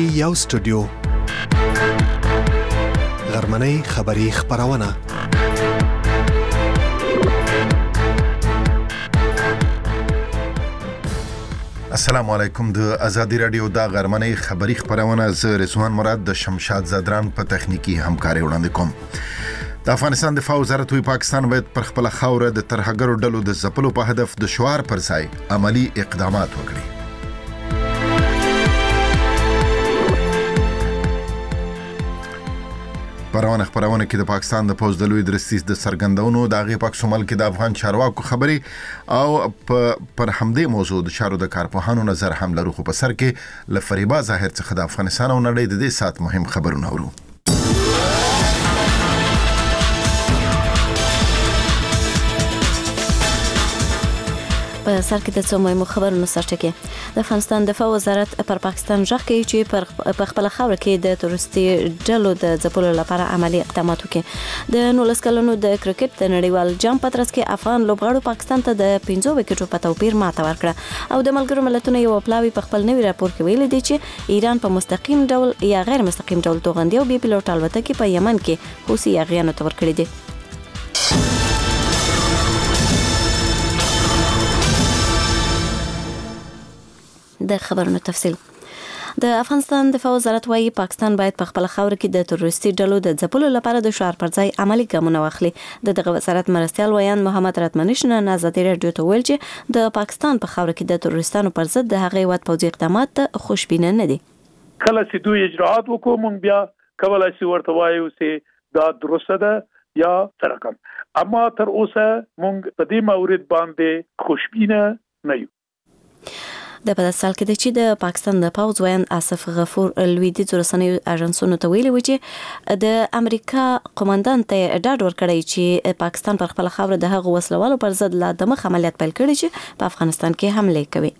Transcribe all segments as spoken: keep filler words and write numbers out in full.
یو سټوډیو غرمنۍ خبری خبرونه السلام علیکم. د ازادي رادیو د غرمنۍ خبری خبرونه ز رضوان مراد د شمشاد زادران په تخنیکی همکاري وړاندې کوم. د افغانستان دفاع وزارت وی پاکستان باید پر خپل خاوره د ترهګرو ډلو د ځپلو په هدف د شعار پر ځای عملی اقدامات وکړي. پرونه خبرونه کې د پاکستان د پوز د لوی درستیز د سرګندونو د هغه پاک شمال کې د افغان چارواکو خبري او پر همدې موضوع د چارو د کارپوهانو نظر هم لرو. خو په سر کې لفریبا ظاهر څخه د افغانستان او نړۍ د دې سات مهم خبرونه ورو. په سر کې د څو مهمو خبرونو سرټکی. د افغانستان دفاع وزارت پر پاکستان ژغ کوي چې پر په خپل خاور کې د تورستي ډلو د ځپلو لپاره عملی اقدامات وکړي. د نولس کلونو د کرکټ د نړیوال جام پترس کې افغان لوبغاړو پاکستان ته د پنځو وکټو په توپیر ماته ورکړه او د ملګرو ملتونو یو پلاوی په خپل نوي راپور کې ویلي دی چې ایران په مستقیم ډول یا غیر مستقیم ډول توغندي او بي پيلوټ الوتکې په یمن کې حوثي یاغیانو ته ورکړي دي. د خبرونو تفصیل. د افغانستان دفاع وزارت وايي پاکستان باید په خپل خاور کې د تروریستي ډلو د ځپلو لپاره د شعار پر ځای عملی ګامونه واخلي. د دغه وزارت مرستيال ویان محمد راتمنشن ازادي رادیو ته ویل چې د پاکستان په خاور کې د تروریستانو پر ضد د هغې وات پوځي اقدامات خوشبینه نه دي. کله چې دوی اجرات وکړو مونږ بیا کولای شو ورته وایو چې دا درسته ده یا ترکم، اما تر اوسه مونږ په دې مورید باندې خوشبینه نه یو. د په سال کې د چې د پاکستان د پاوز ویان آصف غفور لویدیځ رسنیو اژانسونو ته ویلي و چې د امریکا قوماندان ته ډاډ ورکړی چې پاکستان پر خپل خاور د هغو وسلوالو پر ضد لا دمخ عملیات پیل کړي چې په افغانستان کې حمله کوي.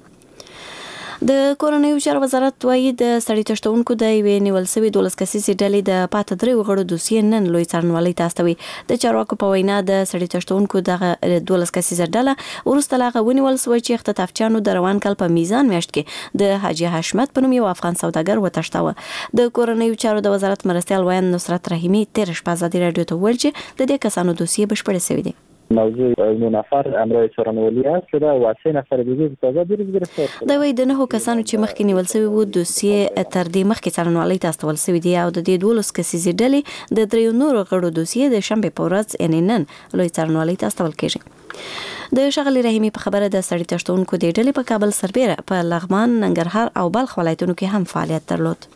د کورنۍ چارو وزارت وايي د سړی تشتونکو د یوې نیول سوي دولس کسیزې ډلې د پاته درې وغړو دوسیې نن لوی څارنوالۍ ته استوي. د چارواکو په وینا د سړی تشتونکو د دولس کسیزه ډله وروسته لا غونیول سوي چې اختطافچانو د روان کال په میزان میاشت کې د حاجی حشمت په نوم یو افغان سوداګر وتښتاوه. د کورنۍ چارو د وزارت مرستيال ویان نصرت رحیمی تیر شپه ازادي رادیو ته ویل چې د دې کسانو دوسیې بشپړې شوې دي. موضوع نو نفر امرای چرانولی است که در واسه نفر دیگه تازه دیروز گرفتار شد. دا وایي د نهو کسانو چې مخکې نیول شوي وو دوسیې تر دې مخکې چرانوالۍ ته استول شوي دي او د دې دولس کسیزې ډلې د دریو نورو غړو دوسیې د شنبې په ورځ یعنې نن لوی چرانوالۍ ته استول کېږي. د ښاغلي رحیمي په خبره د سړي تشتونکو د ډلې په کابل سربیره په لغمان ننګرهار او بلخ ولایتونو کې هم فعالیت درلود.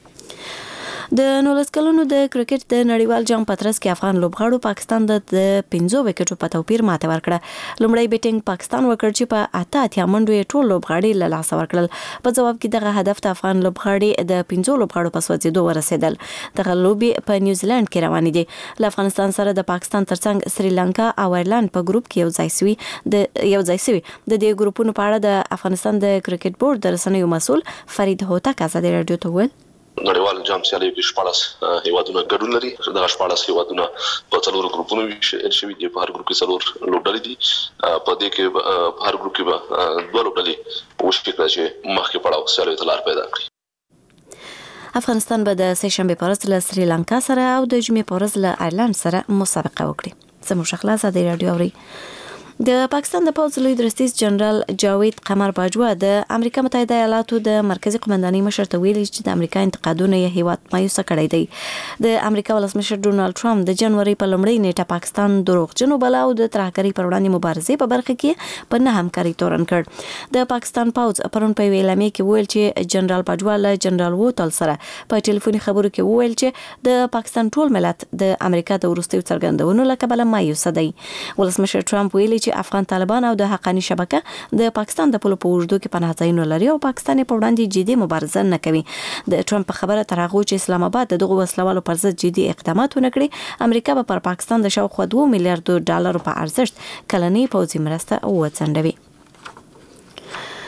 د نولس کلونو د کرکټ د نړیوال جام پترس کې افغان لوبغاړو پاکستان د پنځو وکټو په توپیر ماته ورکړه. لومړی بیټینګ پاکستان وکړ چې په اته اتیا منډو یې ټول لوبغاړي له لاسه ورکړل. په جواب کې دغه هدف ته افغان لوبغاړي د پنځو لوبغاړو په سوځېدو ورسېدل. دغه لوبې په نیوزیلند کې روانې دي. له افغانستان سره د پاکستان ترڅنګ سریلانکا او ایرلند په ګروپ کې یو ځای سوي د یو ځای سوي د دې ګروپونو په اړه د افغانستان د کرکټ بورډ د رسنیو مسؤل فرید هوتک ازادي رادیو ته ویل نړیوال جام سیالي کې شپاړس هیوادونه ګډون لري. دا شپاړس هیوادونه په څلورو ګروپونو ویشل شوي دي. په هر ګروپ کې څلور لوبډلې دي. په دې کې په هر ګروپ کې به دوه لوبډلې وشي چې مخکې پړاو سیالي ته لار پیدا کړي. افغانستان به د سه شنبې په ورځ له سریلانکا سره او د جمعې په ورځ له ایرلند سره مسابقه وکړي. زموږ خلاص د رادیو اوري. د پاکستان د پوځ لوی درستیز جنرال جاوید قمر باجوا د امریکا متحده ایالاتو د مرکزی قومندانۍ مشر ته ویلي چې د امریکا انتقادونه یې هیواد مایوسه کړی دی. د امریکا ولسمشر ډونالد ټرمپ د جنوري په لومړۍ نیټه پاکستان دروغجنو بلا او د ترهګرۍ پر وړاندې مبارزې په برخه کې په نه همکاري تورن کړ. د پاکستان پوځ پرون په اعلامیه کې ویل چې جنرال باجوا له جنرال ووتل سره په ټلیفوني خبرو کې ویل چې د پاکستان ټول ملت د امریکا د وروستیو څرګندونو له کبله مایوسه دی. ولسمشر ټرمپ ویلي چې افغان طالبان او د حقانی شبکه د پاکستان د پولو په وجودو کې پناه ځایونه لري او پاکستان په وړاندې جدي مبارزه نه کوي. د ټرمپ په خبره تر هغه چې اسلام آباد دغه وسلوالو پر ضد جدي اقدامات ونه کړي، امریکا به پر پاکستان د شاوخوا دوه میلیارډ ډالر په ارزښت کلنۍ پوځي مرسته وڅنډوي.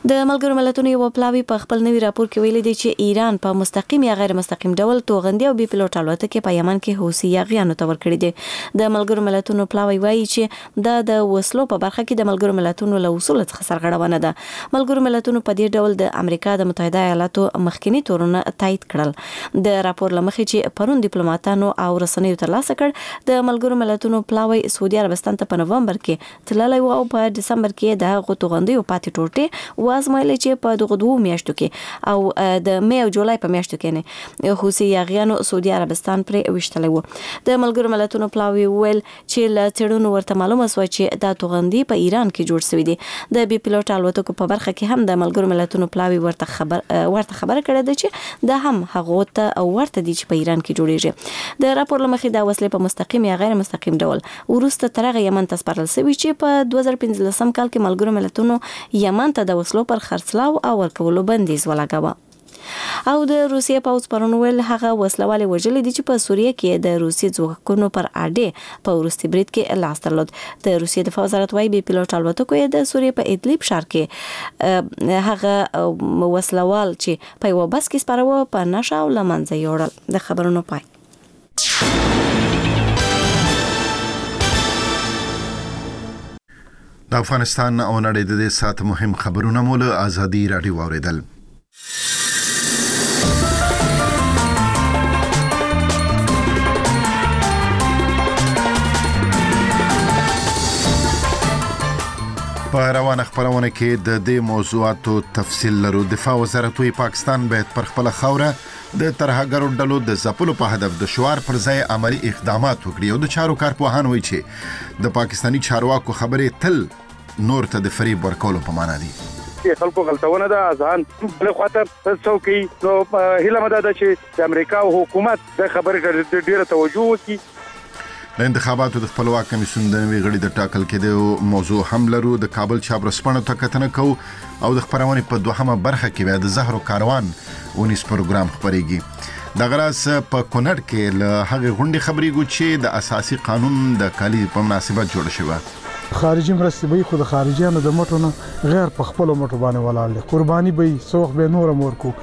د ملګرو ملتونو یو پلاوی په خپل نوي راپور کې ویلي دی چې ایران په مستقیم یا غیر مستقیم ډول توغندي او بي پلوټ الوتکې په یمن کې حوثي یاغیانو ته ورکړي دي. د ملګرو ملتونو پلاوی وایي چې دا د وسلو په برخه کې د ملګرو ملتونو له اصول څخه سرغړونه ده. ملګرو ملتونو په دې ډول د امریکا د متحده ایالاتو مخکنی تورونه تایید کړل. د راپور لمخې چې پرون ډیپلوماټانو او رسنیو ترلاسه کړ، د ملګرو ملتونو پلاوی سعودي عربستان ته په نومبر کې تللی و او په دسمبر کې د هغو توغندیو پاتې ټوټې وازمایلې چې په دغه دوه میاشتو کې او د می او جولای په میاشتو کې نه حوثي یاغیانو سعودي عربستان پرې وشتلی و. د ملګرو ملتونو پلاوی ویل چې له څېړنو ورته معلومه شوه چې دا توغندي په ایران کې جوړ شوي دي. د بي پلوټ الوتکو په برخه کې هم د ملګرو ملتونو پلاوی ورته خبر ورته خبره کړې ده چې دا هم هغه ته او ورته دي چې په ایران کې جوړیږي. د راپور لمخې دا وسلې په مستقیم یا غیر مستقیم ډول وروسته تر هغه یمن ته سپارل شوي چې په دوه زره پنځلسم کال کې ملګرو ملتونو یمن ته د وسلو پر خرڅلاو او ورکولو بندیز ولګاوه. او د روسیې پوځ پرون ویل هغه وسلوالې وژلې دي چې په سوریه کې د روسي ځواکونو پر اډې په وروستي برید کې لاس درلود. د روسیې دفاع وزارت وايي بي پلوټ الوتکو د سوریې په ادلیب ښار کې هغه وسلوال چې په یو بس کې سپاره په نشه او لمنځه یوړل. د خبرونو پای. د افغانستان او نړۍ د دې سات مهم خبرونه مول ازادي رادیو اوریدل. په روانه خبرونه کې د دې موضوعاتو تفصیل لرو. دفاع وزارت وی پاکستان باید پر خپل خوره د ترهګرو ډلو د ځپلو په هدف د شعار پر ځای عملی اقدامات وکړي. او د چارو کارپوهان وایي چې د پاکستانی چارواکو خبرې تل نور ته د فریب ورکولو په معنا دي. خلکو غلطونه ده اذهان بل خاطر څوکي نو هیله مده ده چې د امریکا او حکومت د خبرې ډیره توجه وکړي. د انتخاباتو د خپلواک کمیسیون د نوي غړي د ټاکل کېدو موضوع هم لرو. د کابل چاپ رسپانو ته کتنه کو او د خبرونې په دوهمه برخه کې بیا د زهرو کاروان ونیس پروګرام خبريږي. د غراس په کونړ کې له هغه غونډې خبريږي چې د اساسي قانون د کالي په مناسبت جوړ شوی. خارجي مرستې به خو د خارجيانو د مټو نه غیر په خپل مټو باندې ولاله قرباني به سوخ به نور مور کو.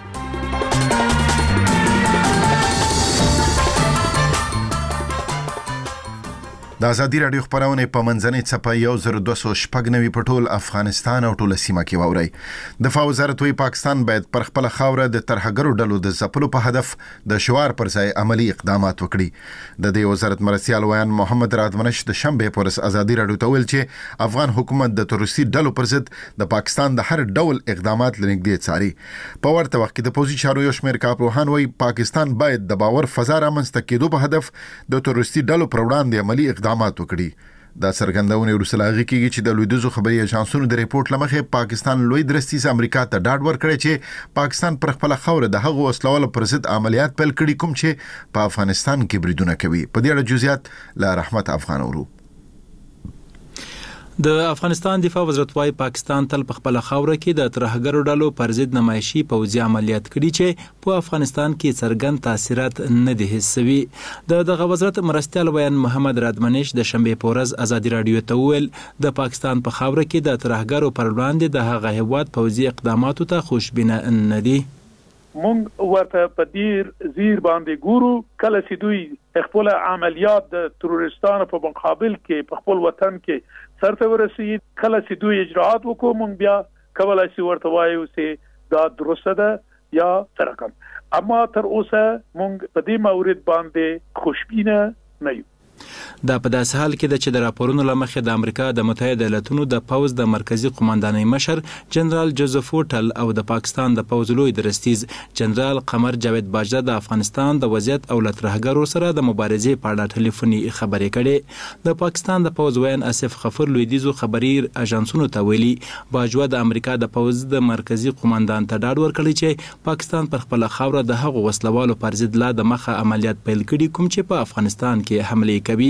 د ازادي رادیو خبرونه په منځنۍ څپه یو زر دوه سوه شپږ نوي په ټول افغانستان او ټول سیمه کې واوري. دفاع وزارت وی پاکستان باید پر خپل خوره د ترهګرو ډلو د ځپلو په هدف د شعار پر ځای عملی اقدامات وکړي. د دې وزارت مرستيال ویان محمد رادمنش د شنبه پر ازادي رادیو ته ویل چې افغان حکومت د تروریستي ډلو پر ضد د پاکستان د هر ډول اقدامات لنګدې څاري. په ورته وخت کې د پوزي چارو یو شمېر کارپوهان وی پاکستان باید د باور فضا رامنځته کېدو په هدف د تروریستي ډلو پر وړاندې عملی اقدامات وکړي. دا څرګندونه وروسته هغه کېږي چې د لویدیځو خبري اژانسونو د ریپورت لمخې پاکستان لوی درستیز امریکا ته ډاډ ورکړی چې پاکستان پر خپل خوره د هغو وسلوالو پر ضد عملیات پیل کړي کوم چې په افغانستان کې بریدونه کوي. په دې اړه جزئیات له رحمت افغان اورو. د افغانستان دفاع وزارت وايي پاکستان تل په خپل خوره کې د ترهګرو ډلو پر ضد نمایشي پوځي عملیات کړي چې په افغانستان کې څرګند تاثیرات نه دي حسوي. د دغه وزارت مرستيال ویان محمد رادمنش د شنبه په ورځ ازادي رادیو ته ویل د پاکستان په خوره کې د ترهګرو پر وړاندې د هغه هیواد پوځي اقداماتو ته خوشبینه نه دي. مونږ ورته په دیر زیر باندې ګورو کله چې دوی خپل عملیات د تروریستانو په مقابل کې په خپل وطن کې سرته ورسید، کله چې دوی اجراءات وکړو مونږ بیا کولای شو ورته وایو چې دا درسته ده یا ترکم. اما تر اوسه مونږ په دې مورید باندې خوشبینه نه یو. دا په داسې حال کې ده چې د راپورونو له مخې د امریکا د متحده ایالاتونو د پوځ د مرکزی قوماندانۍ مشر جنرال جوزف وټل او د پاکستان د پوځ لوی درستیز جنرال قمر جاوید باجوه د افغانستان د وضعیت او لترهګرو سره د مبارزې په اړه ټلیفوني خبرې کړې. د پاکستان د پوځ ویان اسف غفور لویدیځو خبري اژانسونو ته ویلي باجوه د امریکا د پوځ د مرکزی قوماندان ته ډاډ ورکړی چې پاکستان پر خپل خوره د هغو وسلوالو پر ضد لا د مخه عملیات پیل کړي کوم چې په افغانستان کې حمله کوي.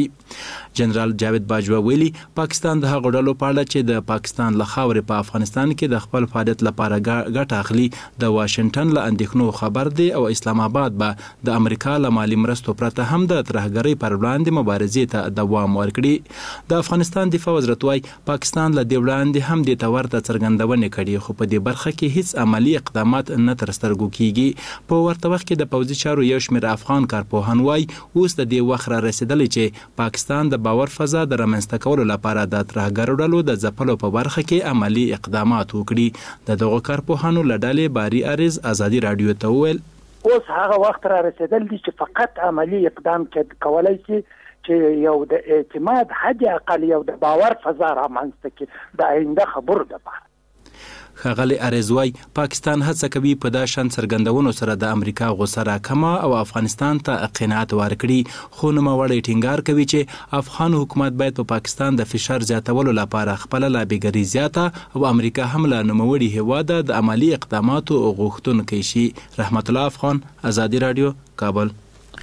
جنرال جاوید باجوا ویلي پاکستان د هغو ډلو په اړه چې د پاکستان له خاورې په افغانستان کې د خپل فعالیت لپاره ګټه اخلي د واشنگټن له اندېښنو خبر دی او اسلام آباد به د امریکا له مالي مرستو پرته هم د ترهګرۍ پر وړاندې مبارزې ته دوام ورکړي. د افغانستان دفاع وزارت وايي پاکستان له دې وړاندې هم دې ته ورته څرګندونې کړي خو په دې برخه کې هیڅ عملی اقدامات نه تر سترګو کیږي. په ورته وخت کې د پوځي چارو یو شمېر افغان کارپوهان وايي اوس د دې وخت را رسېدلی چې پاکستان د باور فضا د رامنځته کولو لپاره د ترهګرو ډلو د ځپلو په برخه کې عملی اقدامات وکړي. د دغو کارپوهانو له ډلې باري اریز ازادي راډیو ته وویل اوس هغه وخت را رسېدل دي چې فقط عملی اقدام کولای شي چې یو د اعتماد حد اقل یو د باور فضا رامنځته کړي د آینده خبرو لپاره. ښاغلی اریزوای پاکستان هڅه کوي په دا شان څرګندونو سره د امریکا غوسه راکمه او افغانستان ته قناعت ورکړي خو نوموړی ټینګار کوي چې افغان حکومت باید په پاکستان د فشار زیاتولو لپاره خپله لابیګري زیاته او امریکا هم له نوموړي هیواده د عملی اقداماتو غوښتونکی شي. رحمت الله افغان ازادي راډیو کابل.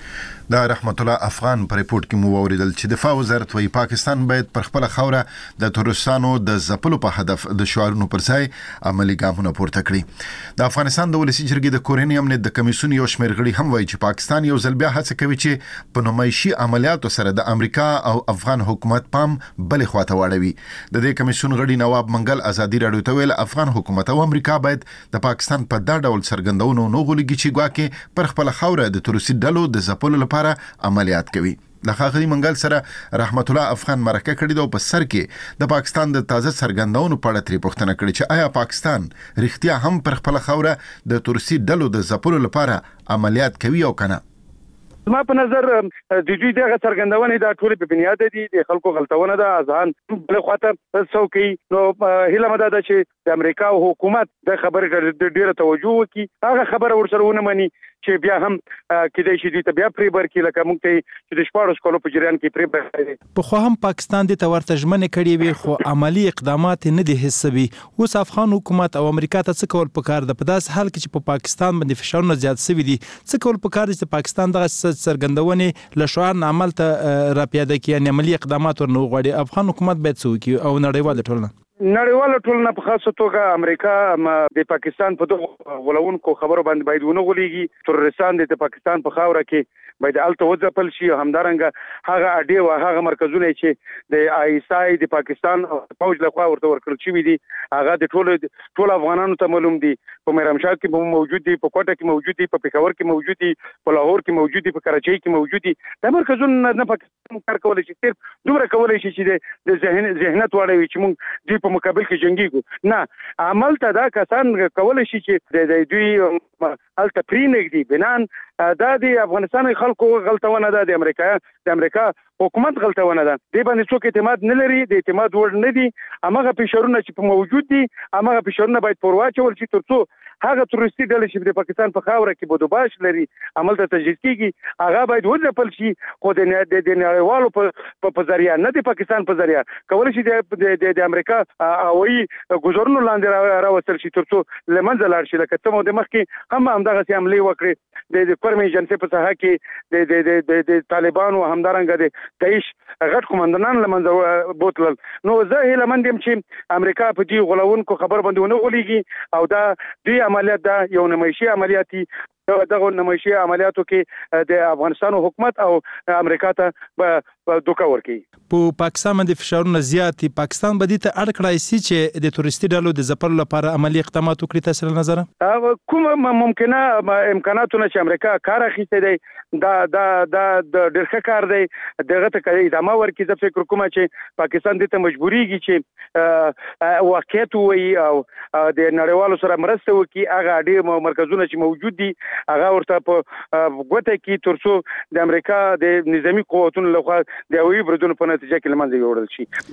دا رحمت الله افغان پر ریپورت کې مو اوریدل چې دفاع وزارت وايي پاکستان باید پر خپل خوره د تورستانو د ځپلو په هدف د شعارونو پر ځای عملی ګامونه پورته کړي. د افغانستان د ولسی جرګې د کورنۍ امنیت د کمیسیون یو شمېر غړي هم وايي چې پاکستان یو ځل بیا هڅه کوي چې په نمایشي عملیاتو سره د امریکا او افغان حکومت پام بلې خواته واړوي. د دې کمیسیون غړي نواب منګل ازادي راډیو ته ویل افغان حکومت او امریکا باید د پاکستان په دا ډول څرګندونو نو غوړيږي چې ګواکې پر خپل خوره د تورسي ډلو د ځپلو لپاره عملیات کوي. د ښاغلي منګل سره رحمت الله افغان مرکه کړې ده او په سر کې د پاکستان د تازه څرګندونو په اړه ترې پوښتنه کړې چې آیا پاکستان رښتیا هم پر خپل خوره د تورسي ډلو د ځپلو لپاره عملیات کوي او کنه؟ ما په نظر د دوی دغه څرګندونې د ټولې په بنیاد دي د خلکو غلطونه ده اذهان بل خواته څوکي نو هیله مده ده چې د امریکا حکومت د خبرې ډیره توجه وکړي هغه خبره ورسره ونه مني چې بیا هم کېدای شي د بیا پریبر کې لکه موږ ته چې د شپږ کالو په جریان کې پریبر دی. په خو هم پاکستان د تورته ژمنې کړې وي خو عملی اقدامات نه دي حسابي. اوس افغان حکومت او امریکا ته څه کول پکار ده په داس حال کې چې په پا پاکستان باندې فشارونه زیات شوي دي څه کول پکار دي چې پاکستان دغه څرګندونې له شعار نه عمل ته راپیاده کړي یعنې عملی اقدامات ورنه وغواړي. افغان حکومت باید څه وکړي او نړیواله ټولنه نړیواله ټولنه په خاصه توګه امریکا د پاکستان په دغه غولونکو خبرو باندې باید ونه غولېږي. ترورستان د پاکستان په خاوره کې باید الته وځپل شي. همدارنګه هغه اډې او هغه مرکزونه چې د آی اس آی د پاکستان فوج لخوا ورته ورکړل شوي دي هغه د ټول ټول افغانانو ته معلوم دي. په میرامشاه کې موجود دي، په کوټه کې موجود دي، په پېښور کې موجود دي، په لاهور کې موجود دي، په کراچۍ کې موجود دي. دا مرکزونه نه پاکستان کار کولی شي صرف دومره کولی شي چې د ذهن ذهنیت واړوي چې موږ دوی په مقابل کې جنګیږو. نه عمل ته دا کسان کولی شي چې د دوی الته پرېنږدي بنان دا د افغانستان خلکو غلطونه ده د امریکا د امریکا حکومت غلطونه ده. دې باندې څوک اعتماد نه لري د اعتماد وړ نه دي. هغه فشارونه چې په موجود دي هغه فشارونه باید پر واچول شي ترڅو هغه تورستي ډلې چې د پاکستان په خاوره کې بودوباش لري عمل ته تجهیز کیږي هغه باید وځپل شي خو د نړیوالو په په ذریعہ نه د پاکستان په ذریعہ کولی شي د د امریکا هوایي ګزارونو لاندې راوستل شي ترڅو لمنځه لاړ شي. لکه څه د مخکې هم همدغه سي عملي وکړي د قرمي جنسي په ساحه کې د د د طالبانو همدارنګه د داعش غټ قومندانان لمنځه بوتلل. نو زه هیله مند یم چې امریکا په دې غولونکو خبر باندې ونه غولېږي او دا دوی عملیات دا یو نمایشي عملیاتي دغه نمایشي عملیاتو کې د افغانستان حکومت او امریکا ته دوکه ورکړي. په پاکستان باندې فشارونه زیات دي. پاکستان به دې ته اړ کړای شي چې د تورستي ډلو د ځپلو لپاره عملی اقدامات وکړي. تاسو له نظره کوم ممکنه امکاناتونه چې امریکا کار اخیستی دی دا دا دا د ډېر ښه کار دی دغه ته ادامه ورکړي. زه فکر کوم چې پاکستان دې ته مجبوریږي چې واقعیت ووایي او د نړیوالو سره مرسته وکړي. هغه اډې مرکزونه چې موجود دي هغه ورته په ګوته کې ترڅو د امریکا د نظامی قوتونو لخوا د هوایي بریدونو په نتیجه کې له منځه یوړل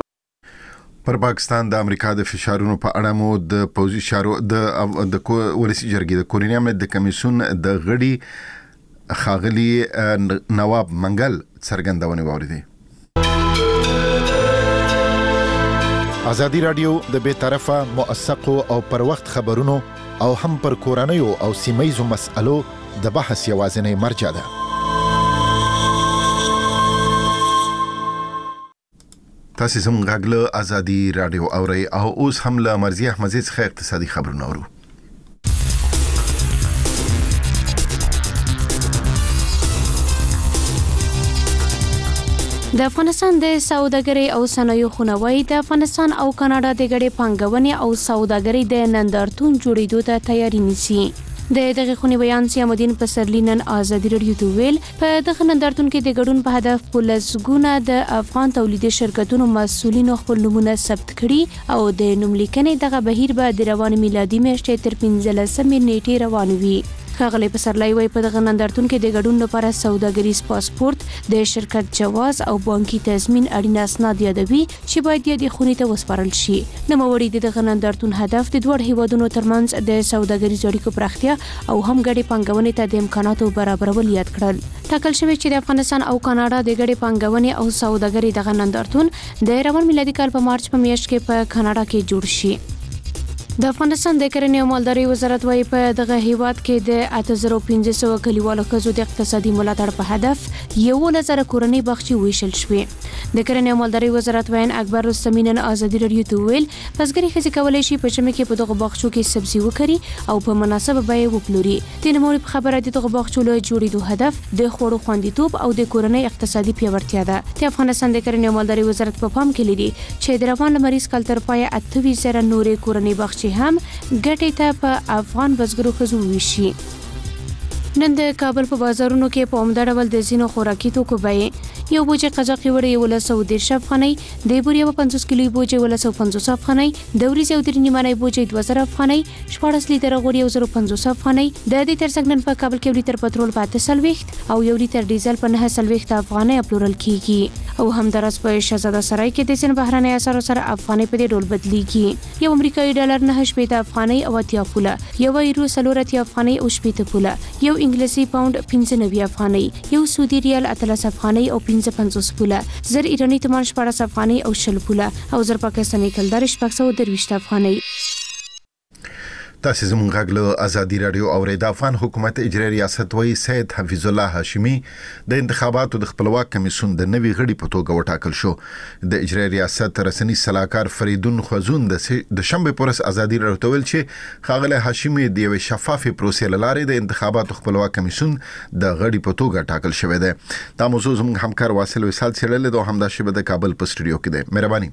شي. پر پاکستان د امریکا د فشارونو په اړه مو د پوځي چارو د د ولسی جرګې د کورنۍ امنیت د کمیسیون د غړي ښاغلي نواب منګل څرګندونې واوریدې. ازادي راډیو د بې طرفه موثقو او پر وخت خبرونو او هم پر کورنیو او سیمایزو مسألو د بحث یوازینی مرجع ده. تاسو زموږ غږ له ازادي رادیو اورئ او اوس هم له مرزي احمدزي څخه اقتصادي خبرونه اورو. د افغانستان د سوداګرۍ او صنایعو خونوي د افغانستان او کاناډا د ګډې پانګونې او سوداګرۍ د نندارتون جوړېدو ته تیاری نیسي. د دغه خونې بیان سیامدین پسرلینن ازادي رادیو ته ویل په دغه نندارتون کې د ګډون په هدف پولسګونه د افغان تولیدي شرکتونو مسؤلینو خپل نمونه ثبت کړي او د نوملیکنې دغه بهیر به د روان میلادي میاشتې تر پنځلسمې نیټې روان وي. ښاغلی پسرلی وایي په دغه نندارتون کې د ګډون لپاره سوداګریز پاسپورت، د شرکت جواز او بانکي تضمین اړین اسناد یادوي چې باید د خونې ته وسپارل شي. نوموړي د دغه نندارتون هدف د دوه هیوادونو ترمنځ د سوداګریز اړیکو پراختیا او هم ګډې پانګونې ته د امکاناتو برابرول یاد کړل. ټاکل شوی چې د افغانستان او کاناډا د ګډې پانګونې او سوداګرۍ دغه نندارتون د روان میلادي کال په مارچ په میاشت کې په کاناډا کې جوړ شي. د افغانستان د کرنې او مالدارۍ وزارت وايي په دغه هیواد کې د اته زره پنځه سوه کلیوالو ښځو د اقتصادي ملاتړ په هدف یولس زره کورنۍ باغچې ویشل شوې. د کرنې او مالدارۍ وزارت وین اکبر رستمینن ازادي رادیو ته ویل پسګري ښځې کولی شي په ژمي کې په دغه باغچو کې سبزي وکړي او په مناسبه بیه وپلوري. د نوموړي په خبره د دغه باغچو له جوړېدو هدف د خوړو خوندیتوب او د کورنۍ اقتصادي پیاوړتیا ده. د افغانستان د کرنې او مالدارۍ وزارت په پام کې لري چې د روان لمریز کال تر پایه اته ویشت زره نورې کورنۍ باغچې هم ګټې ته په افغان بزګرو ښځو ویشي. نن د کابل په بازارونو کې په عمده ډول د ځینو خوراکي توکو بیې یو بوجه قزاقي وړه یولس سوه دېرش افغانۍ، د بورې یوه پنځوس کیلویي بوجه یولس سوه پنځوس افغانۍ، د وریځې او درې نیمانۍ بوجه دوه زره افغانۍ، شپاړس لیتره غوړي یو زره پنځوس افغانۍ. د دې ترڅنګ نن په کابل کې یو لیتر پټرول په اته څلوېښت او یو لیتر ډیزل په نهه څلوېښت افغانۍ پلورل کیږي. او همداراز په شهزاده سرای کې د ځینو بهرنۍ اسعارو سره افغانۍ په دې ډول بدلیږي. یو امریکایي ډالر نهه شپېته افغانۍ او اتیا پوله، یو یورو څلور اتیا افغانۍ او شپېته پوله، یو انګلیسي پاوند پنځه نوي افغانۍ، یو سعودي ریال اتلس افغانۍ او پنځه پنځوس پوله، زر ایرانی تومان شپاړس افغانۍ او شل پوله او زر پاکستاني کلدار شپږ سوه درویشت افغانۍ. تاسو زموږ غږ له ازادي رادیو اورئ. د افغان حکومت اجرایي ریاست وایي سید حفیظ الله هاشمي د انتخاباتو د خپلواک کمیسیون د نوي غړي په توګه وټاکل شو. د اجرایي ریاست رسنی صلاحکار فریدون خوازون د شنبه پورس ازادي رادیو ته ویل چې ښاغلی هاشمي د یوې شفافې پروسې له لارې د انتخاباتو خپلواک کمیسیون د غړي په توګه ټاکل شوی دی. دا موضوع زموږ همکار واصل وصال څېړلې ده او همداشبه د کابل په سټوډیو کې دی. مهرباني.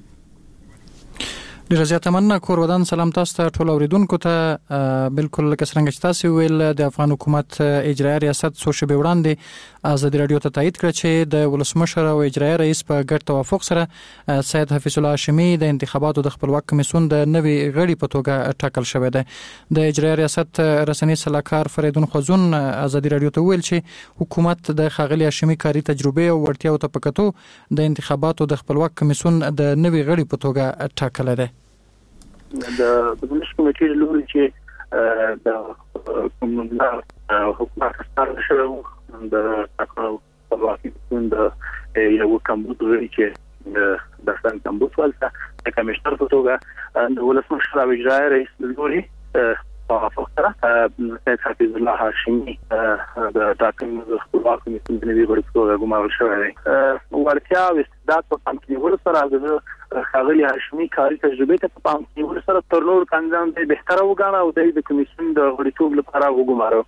ډیر زیاته مننه. کور ودان سلام تاسو ته ټول اوریدونکو ته. بالکل لکه څنګه چې تاسو ویل د افغان حکومت اجرایي ریاست څو شپې وړاندې ازادي رادیو ته تایید کړ چې د ولسمشر او اجرایي رئیس په ګډ توافق سره سید حفیظ الله هاشمي د انتخاباتو د خپلواک کمیسیون د نوي غړي په توګه ټاکل شوی دی. د اجرایي ریاست رسنی صلاحکار فریدون خوازون ازادي رادیو ته ویل چې حکومت د ښاغلي هاشمي کاري تجربه او وړتیاو ته په کتو د انتخاباتو د خپلواک کمیسیون د نوي غړي په توګه ټاکل دی. د بزنس کمیټې له لوري چې د کومندار حکومت ستاره شوی د تاکو خپلواکي د یو کمبود غړي چې د افغان کمبود ولته د کمیشنر په توګه د ولسمشر او اجرایي رئیس له لوري په فقره سید حفیظ الله هاشمي د ټاکنو د خپلواک کمیسیون د نوي غړي په توګه ګمارل شوی دی. وړتیا او استعداد په پام کې نیولو سره د ښاغلي هاشمي کاري تجربه ته په پام کې نیولو سره تر نورو کاندیدانو ته بهتره وګاڼه او د کمیسیون د غړیتوب لپاره وګماره.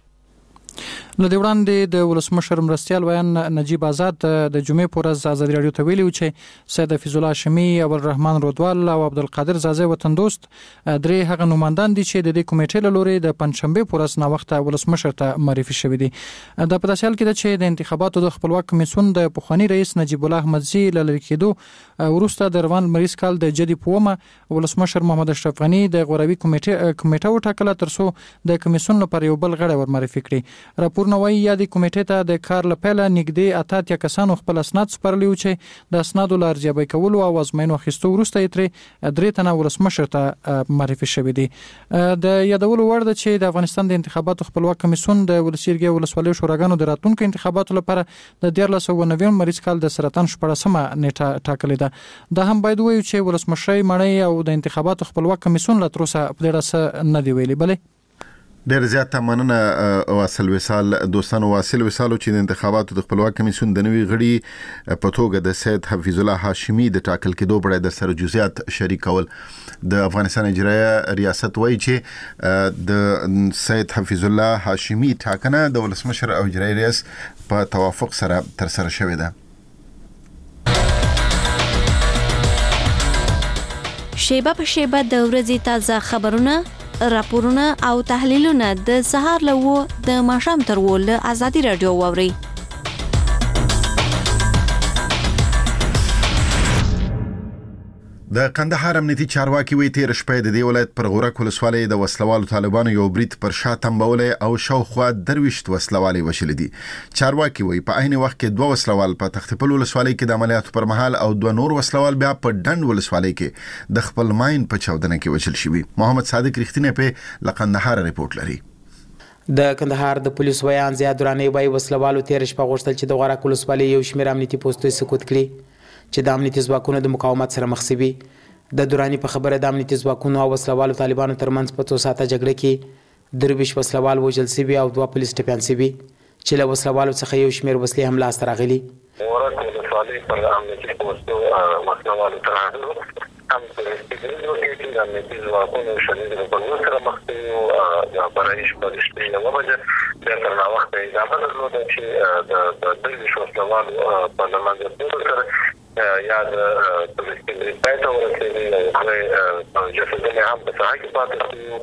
له دې وړاندې د ولسمشر مرستیال ویان نجیب آزاد د جمعې په ورځ ازادي رادیو ته ویلي چې سید حفیظ الله هاشمي او الرحمن رودوال او عبدالقادر زازی وطن دوست درې هغه نوماندان دي چې د دې کمیټې له لوري د پنځشنبه په ورځ ناوخته ولسمشر ته معرفي شوي دي. دا په داسې حال کې ده چې د انتخاباتو د خپلواک کمیسیون د پخواني رئیس نجیب الله احمدزي له لرې کېدو وروسته د روان لمریز کال د جدي په اومه ولسمشر محمد اشرف غني د غوروي کمیټې کمیټه وټاکله ترڅو د کمیسیون لپاره یو بل غړی ورمعرفي کړي. راپور نو وايي یادې کمیټې ته د کار لپاره نږدې اته اتیا کسانو خپل اسناد سپارلي و چې د اسنادو له ارزیابي کولو او ازموینو اخیستو وروسته یې ترې درې تنه ولسمشر ته معرفي شوي دي. د یادولو وړ ده چې د افغانستان د انتخاباتو خپلواک کمیسیون د ولسیرګي او ولسوالیو شوراګانو د راتلونکو انتخاباتو لپاره د دیارلس سوه نوي مریض کال د سرطان شپاړسمه نیټه ټاکلې ده. دا هم باید ووایو چې ولسمشرۍ مړۍ او د انتخاباتو خپلواک کمیسیون لا تر اوسه په دې اړه څه نه دي ویلي. بلې ډېر زیاته مننه واصل وصال. دوستانو واصل وصالو چې د انتخاباتو د خپلواک کمیسیون د نوي غړي په توګه د سید حفیظ الله هاشمی د ټاکل کېدو په اړه د سره جزئیات شریکول. د افغانستان اجرایه ریاست وایي چې د سید حفیظ الله هاشمی ټاکنه د ولسمشر او اجرایي ریاس په توافق سره تر سره شوې ده. شیبه په شیبه د ورځې تازه خبرونه، راپورونه او تحلیلونه د سهار لوو د ماښام تر وله ازادي رادیو واوري. د قندهار امنیتي چارواکي وی تیر شپه د دی ولایت پر غورک ولسوالۍ د وسلوالو طالبانو یو بریټ پر شاتم بولې او شاوخوا درويشت وسلوالي وشل دي. چارواکي وی په عین وخت کې دوه وسلوال په تختپل ولسوالۍ کې د عملیاتو پر مهال او دوه نور وسلوال بیا په ډند ولسوالۍ کې د خپل ماين په چاودنه کې وشل شوی. محمد صادق رښتینه په لقندهار ریپورت لري. د کندهار د پولیس ویان زیاد درانه وای وسلوالو تیر شپه غوښتل چې د غورک ولسوالۍ یو شمېر امنیتي پوسټونه سقوط کړي چې د امنیتي ځواکونو د مقاومت سره مخ شوي. د دوراني په خبره د امنیتي ځواکونو او وسلوالو طالبانو ترمنځ په څو ساعته جګړه کې درویش وسلوال وژل شوي او دوه پولیس ټپیان شوي چې له وسلوالو څخه یو شمېر وسلې هم لاسته راغلي. غورک ولسوالۍ پر امنیتي پوسټو وسلوالو ترهګرو هم په استګرلو کې چې د امنیتي ځواکونو شدید رقابت سره مخ شوي او برایش په شپې له وجه د تر نا وخت اجازه درلوده چې د درویش وسلوالو په لمنځه سره یا د پولیسي پایته ورسېږي او جسدونه هم په ساحه کې پاتې شوي.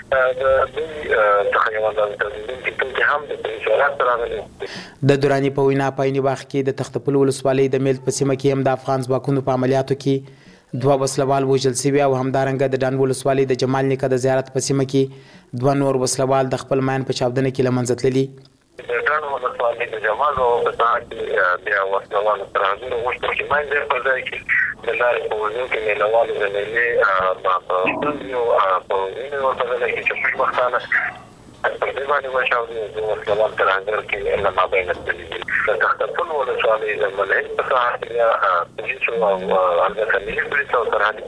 د دې څخه یو اندازه چې هم د پولیسو راغلي. د دوراني په وینا په عین وخت کې د تختپل ولسوالۍ د میل په سیمه کې هم د افغان ځواکونو په عملیاتو کې دوه وسلوال وژل شوي او همدارنګه د ډان ولسوالۍ د جمال نیکه د زیارت په سیمه کې دوه نور وسلوال د خپل ماین په چاودنه کې له منځه تللي. د ډان ولسوالۍ د جمال او په ساحه کې بیا وسلوالو ترهګرو غوښتل چې ماین ځای پر ځای کې د لارې په وزو کې میلوالو د لیلې په یو په یو ورته کې چې خوشبختانه په دې باندې وشاودي د وسلوال ترهګر کې له مابین تللي. د تختپل ولسوالۍ د ملهج په ساحه کې پولیسو او البته ملي پولیسو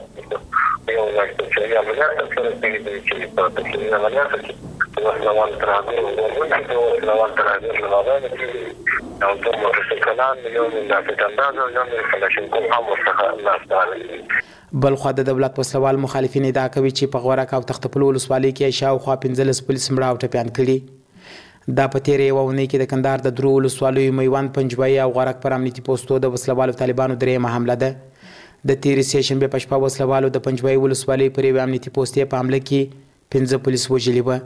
ترهګر یو ځای چې عملیات سره پیل چې په تکلیف عملیات کې وسلوال ترهګر او وسلوال ترهګر له مابین کې او د موټرسایکلان یو د فتنداز او یو د کلاشینکوف هم ورڅخه لاسته راغلي. بل خو د دولت وسلوال مخالفین ادعا کوي چې په غورک او تختپل ولسوالۍ کې شاوخوا پنځلس پولیس مړه او ټپیان کړي. دا په تیرې یوه اونۍ کې د کندهار د درو ولسوالیو میوند، پنجوایي او غورک پر امنیتي پوسټو د وسلوالو طالبانو درېیمه حمله ده. د تیرې سې شنبې په شپه وسلوالو د پنجوایي ولسوالۍ پر یوې امنیتي پوسټې په حمله کې پنځه پولیس وژلي وه.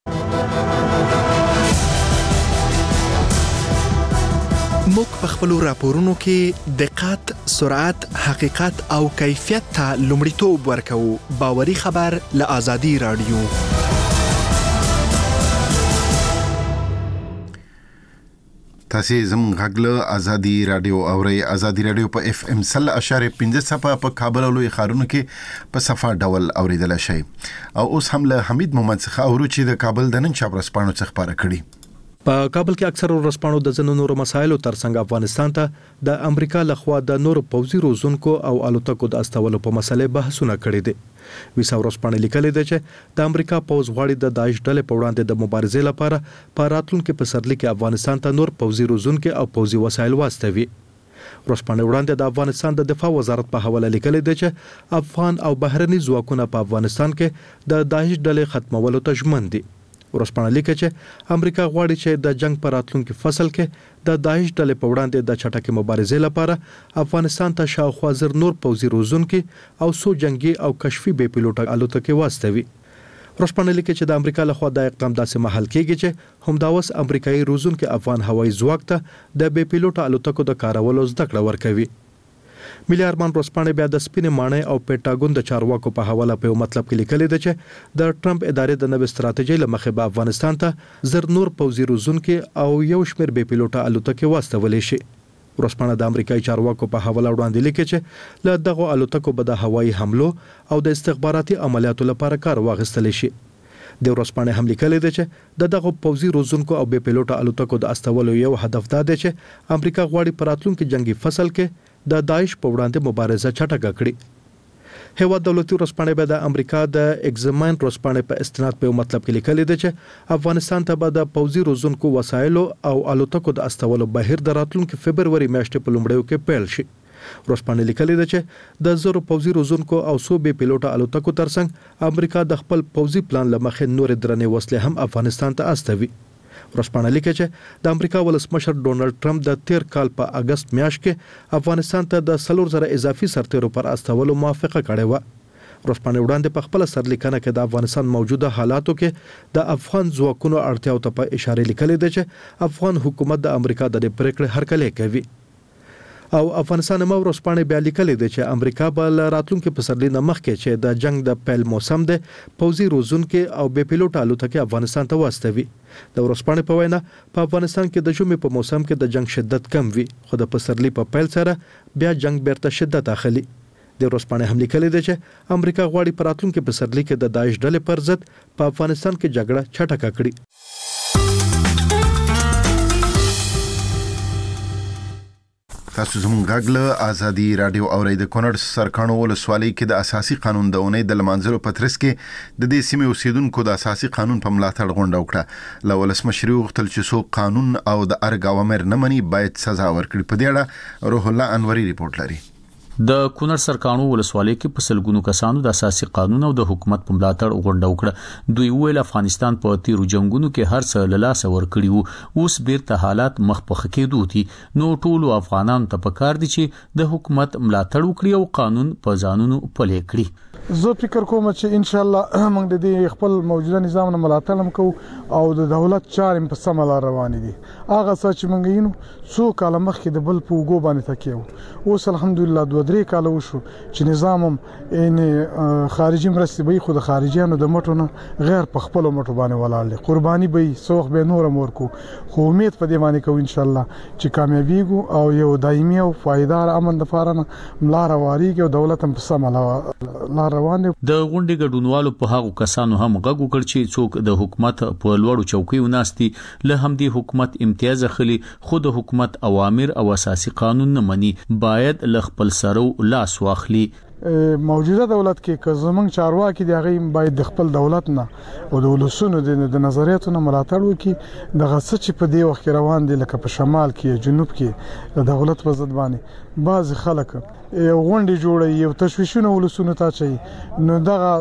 موږ په خپلو راپورونو کې دقت، سرعت، حقیقت او کیفیت ته لومړیتوب ورکوو. باوري خبر له ازادي رادیو. تاسو زموږ غږ ازادي رادیو اورئ. ازادي رادیو په اف ام صل اشاره پنځه صفه په کابل او لوی ښارونو کې په صفه ډول اوریدل شي. او اوس هم له حمید محمد څخه اورو چې د کابل د نن چاپ رسپانو څخه خبره کړي. په کابل کې اکثر ورسپانو د ځینو نورو مسایلو ترڅنګ افغانستان ته د امریکا لخوا د نورو پوځي روزونکو او الوتکو د استولو په مسلې بحثونه کړي دي. ویسا ورسپانې لیکلي دي چې د امریکا پوځ غواړي د داعش ډلې په وړاندې د مبارزې لپاره په راتلونکي پسرلي کې افغانستان ته نور پوځي روزونکو او پوځي وسایل واستوي. ورسپانې وړاندې د افغانستان د دفاع وزارت په حواله لیکلي دي چې افغان او بهرني ځواکونه په افغانستان کې د داعش ډلې ختمولو ته ژمن دي. ورسپانې لیکي چې امریکا غواړي چې د جنگ پر راتلونکي فصل کې د داعش ډلې په وړاندې د چټکې مبارزې لپاره افغانستان ته شاوخوا زر نور پوځي روزونکي او سو جنگي او کشفي بې پیلوټه الوتکې واستوي. ورسپانې لیکي چې د امریکا لخوا د اقدام داسې محل کېږي چې همداوس امریکایي روزونکي افغان هوایي ځواک ته د بې پیلوټه الوتکو د کارولو زده کړه ورکوي. ملي ارمان ورسپانې بیا د سپینې ماڼۍ او پېټاګون د چارواکو په حواله په مطلب کې لیکلي ده چې د ټرمپ ادارې د نوې ستراتیژۍ له مخې به افغانستان ته زر نور پوځي روزونکي او یو شمېر بې پیلوټه الوتکې واستولی شي. ورسپانې د امریکایي چارواکو په حواله وړاندې لیکي چې له دغو الوتکو به د هوایي حملو او د استخباراتي عملیاتو لپاره کار واخیستلی شي. د ورسپانې هم لیکلي ده چې د دغو پوځي روزونکو او بې پیلوټه الوتکو د استولو یو هدف دا دی چې امریکا غواړي په راتلونکي جنگي فصل کې د داعش په وړاندې مبارزه چټکه کړي. هیواد دولتي ورسپانې به د امریکا د ایگزامین ورسپانې په استناد په مطلب کې لیکل دي چې افغانستان ته به د پوځي روزونکو وسایلو او الوتکو د استولو بهیر د راتلونکو فبرवरी میاشتې په لومړیو کې پیل شي. ورسپانې لیکل دي چې د زورو پوځي روزونکو او سو بي پیلوټه الوتکو ترڅنګ امریکا د خپل پوځي پلان لمخې نور درنې وسلې هم افغانستان ته استوي. ورسپانې لیکي چې د امریکا ولسمشر ډونالد ټرمپ د تیر کال په اگست میاشت کې افغانستان ته د سلور زره اضافي سرتیرو پر استولو موافقه کړې و. ورسپانې وړاندې په خپل سرلیکنه کې د افغانستان موجوده حالاتو کې د افغان ځواکونو اړتیاو ته په اشاره لیکلې ده چې افغان حکومت د امریکا د پریکړې هرکلی کوي. او افغانستان مو ورسپانې بیا لیکلې ده چې امریکا به راتلونکو پسرلي نه مخکې چې د جنگ د پیل موسم ده پوځي روزونکو او بي پیلوټ الوتکې افغانستان ته واستوي. د ورسپانې په وینا په افغانستان کې د ژمي په موسم کې د جنگ شدت کم وي خو د پسرلي په پیل سره بیا جنگ بیرته شدت اخلي. د ورسپانې هم لیکلې ده چې امریکا غواړي په راتلونکو پسرلي کې د داعش ډلې پر ضد په افغانستان کې جګړه چټکه کړي. تاسو زموږ غږ ازادي رادیو اورئ. د کونړ سرکانو ولسوالۍ کې د اساسي قانون د اونۍ د لمانځلو په ترڅ کې د دې سیمې اوسیدونکو د اساسي قانون په ملاتړ غونډه وکړه. له ولسمشر وغوښتل چې څوک قانون او د ارګ اوامر نه مني باید سزا ورکړي. په دې اړه روح الله انوري ریپورت لري. د کونړ سرکانو ولسوالۍ کې په سلګونو کسانو د اساسي قانون او د حکومت په ملاتړ غونډه وکړه. دوی ویل افغانستان په تیرو جنگونو کې هر څه له لاسه ورکړي وو، اوس بیرته حالات مخ په ښه کېدو دي. نو ټولو افغانانو ته پکار دي چې د حکومت ملاتړ وکړي او قانون په ځانونو پلي کړي. زه فکر کوم چې ان شاء الله موږ د دې خپل موجوده نظام نه ملاتړ کوو او د دولت چارې په سم لار روان دي. هغه څه چې موږ یې څو کال مخکې د بل په وګو باندې تکیو، اوس الحمدلله دوه درې کال وشو چې نظام ان خارجي مرستې به خو د خارجيانو د مټو نه غیر په خپل مټو باندې ولاړ دي. قرباني به سوخ به نور مورکو، خو امید په دې باندې کوو ان شاء الله چې کامیابیږو او یو دایمي او پایدار امن د فارنه ملار واریږي او دولت هم په سم لار د غونډې ګډونوالو په هغو کسانو هم غږ وکړ چې څوک د حکومت په لوړو چوکیو ناستي له همدې حکومت امتیاز اخلي، خو د حکومت اوامر او اساسي قانون نه مني، باید له خپل سرو لاس واخلي. موجوده دولت کې که زمونږ چارواکي دی هغه باید د خپل دولت نه او د ولسونو د نظریاتو نه ملاتړ وکړي. دغه څه چې په دې وخت روان دي لکه په شمال کې جنوب کې د دولت په ضد باندې بعض خلک یو غونډې جوړي یو تشویشونه ولسونو ته چي، نو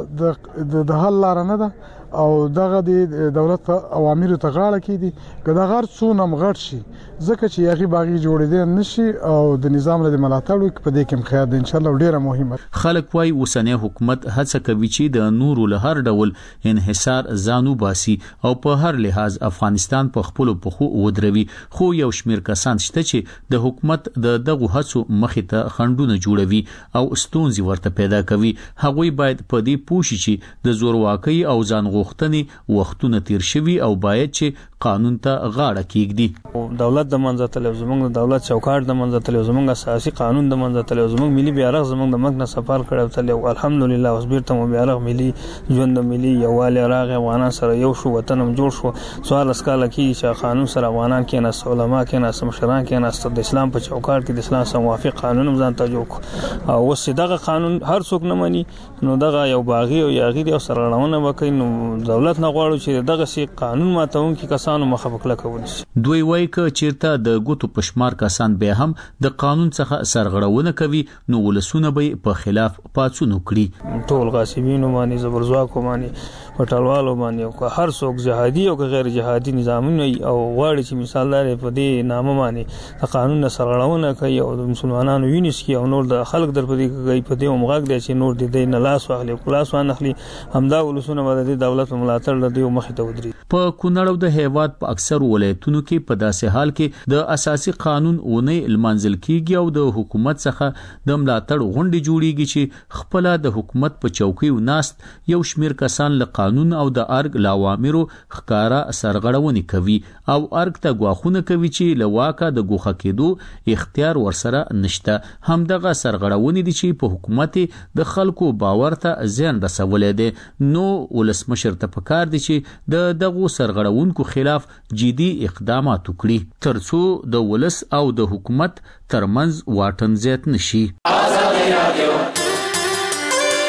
دغه د حل لار نه ده او دغه د دولت اوامر ته غاړه کیدي که دا غر څونه مغړ شي ځکه چې یغي باغی جوړېدل نشي او د نظام له ملاتړ وک په دې کې مخیا ده ان شاء الله ډیره مهمه. خلک وايي وسنی حکومت هڅه کوي چې د نورو له هر ډول انحصار ځانو باسي او په هر لحاظ افغانستان په خپل پخو ودروي، خو یو شمیر کسان شته چې د حکومت د دغه هڅو مخې ته خندونه جوړوي او ستونزې ورته پیدا کوي. هغوی باید په دې پوه شي چې د زورواکۍ او ځان غوښتنې وختونه تیر شوي او باید چې قانون ته غاړه کېږدي. دولت د منځتل زمونږ د دولت چوکاټ د منځتل زمونږ اساسي قانون د منځتل زمونږ ملي بیرغ زمونږ د مګ نه سفر کړو تل او الحمدلله اوس بیرته مو بیرغ ملي ژوند ملي یواله راغ افغانان سره یو شو، وطنم جوړ شو. سوال اسکاله کې چې قانون سره افغانان کې نه علماء کې نه مشران کې نه د اسلام په چوکاټ کې د اسلام سره موافق قانون ځان ته جوړ او اوس دغه قانون هر څوک نه مني، نو دغه یو باغی او یاغی او سره روانه وکړي. نو دولت نه غواړي چې دغه سي قانون ماتون کې کسانو مخفقله کوي. دوی وایي ک چیرته د ګوتو پشمار کسان به هم د قانون څخه سرغړونه کوي نو ولسونه به په خلاف پاتون کړي. ټول غاصبینو باندې زبرځواکو باندې پټالوالو باندې او هر څوک جهادي او غیر جهادي نظامونه او غواړي چې مثال لري په دې نامه باندې د قانون سرغړونه کوي او د مسلمانانو وینس کې او نور د خلک در په دې کوي په دې موږ دی چې نور دې نه لاس واخلي کلاس وانخلي. همدا ولسونه باندې دولت ملاتړ لدی او مخې ته ودري. په کونړ او د هیواد په اکثر ولایتونو کې په داسې حال کې د اساسي قانون اونۍ لمانځل کیږي او د حکومت څخه د ملاتړ غونډې جوړیږي چې خپل د حکومت په چوکۍ وناست یو شمیر کسان له قانون او د ارګ لاوامرو ښکارا سرغړونې کوي او ارګ ته غواخونه کوي چې لواکا د ګوخه کېدو اختیار ورسره نشته. همدغه سرغړونې دي چې په حکومت د خلکو باور ته زیان رسولې دي. نو ولسمشر ته پکار دي چې د دغه سرغړونکو خلاف جدي اقدامات وکړي ترڅو د ولس او د حکومت ترمنځ واټن زیات نشي.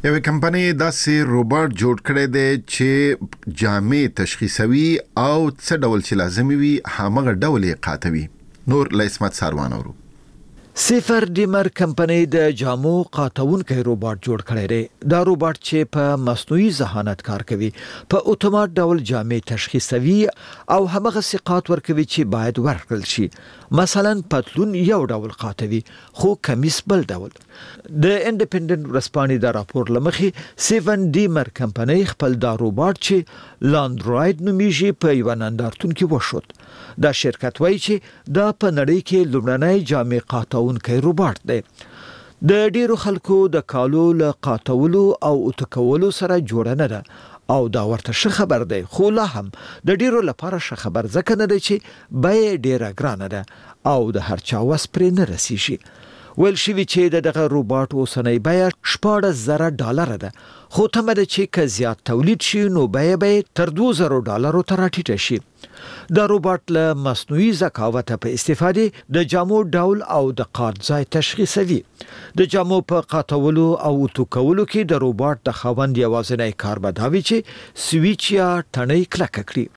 یو کمپنی داسې روباټ جوړ کړی دی چې جامې تشخیصوي او څه ډول چې لازمي وي همغه ډول یې قاتوي. نور لاسمت ساروان اورو. سیفر ډیمر کمپنی د جامو قاتونکي روباټ جوړ کړی دی. دا روباټ چې په مصنوعي ذهانت کار کوي په اتومات ډول جامې تشخیصوي او همغه سقات ورکوي چې باید ورکړل شي. مثلا پتلون یو ډول قاتوي خو کمیس بل ډول. د انډیپندنت ورسپانې د راپور لمخې سیفن ډیمر کمپنی خپل دا روباټ چې لاندروید نومیږي په یو نندارتون کې وشود. دا شرکت وایي چې دا په نړۍ کې لومړنی جامې قاتونکی روباټ دی. د ډیرو خلکو د کالو له قاتولو او اتکولو سره جوړه نه ده او دا ورته ښه خبر دی، خو لا هم د ډیرو لپاره ښه خبر ځکه نه دی چې بیه ډیره ګرانه ده او د هر چا وس پرې نه رسیږي. ویل شوي چې د دغه روباټ اوسنۍ بیه شپاړس زره ډالره ده، خو تمه ده چې که زیات تولید شي نو بیه به تر دوه زره ډالرو ته راټیټه شي. دا روباټ له مصنوعي ذکاوت په استفاده د جامو ډول او د قات ځای تشخیصوي. د جامو په قاتولو او اتکولو کې د روباټ د خاوند یوازینی کار به دا وي چې سویچ یا تڼۍ کلکه کړي.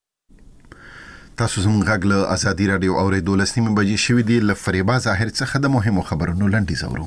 تاسو زموږ غږ له ازادي راډیو اورېدو لسنیمه بجې شوي دي. له فریبا ظاهر څخه د مهمو خبرونو لنډیز اورو.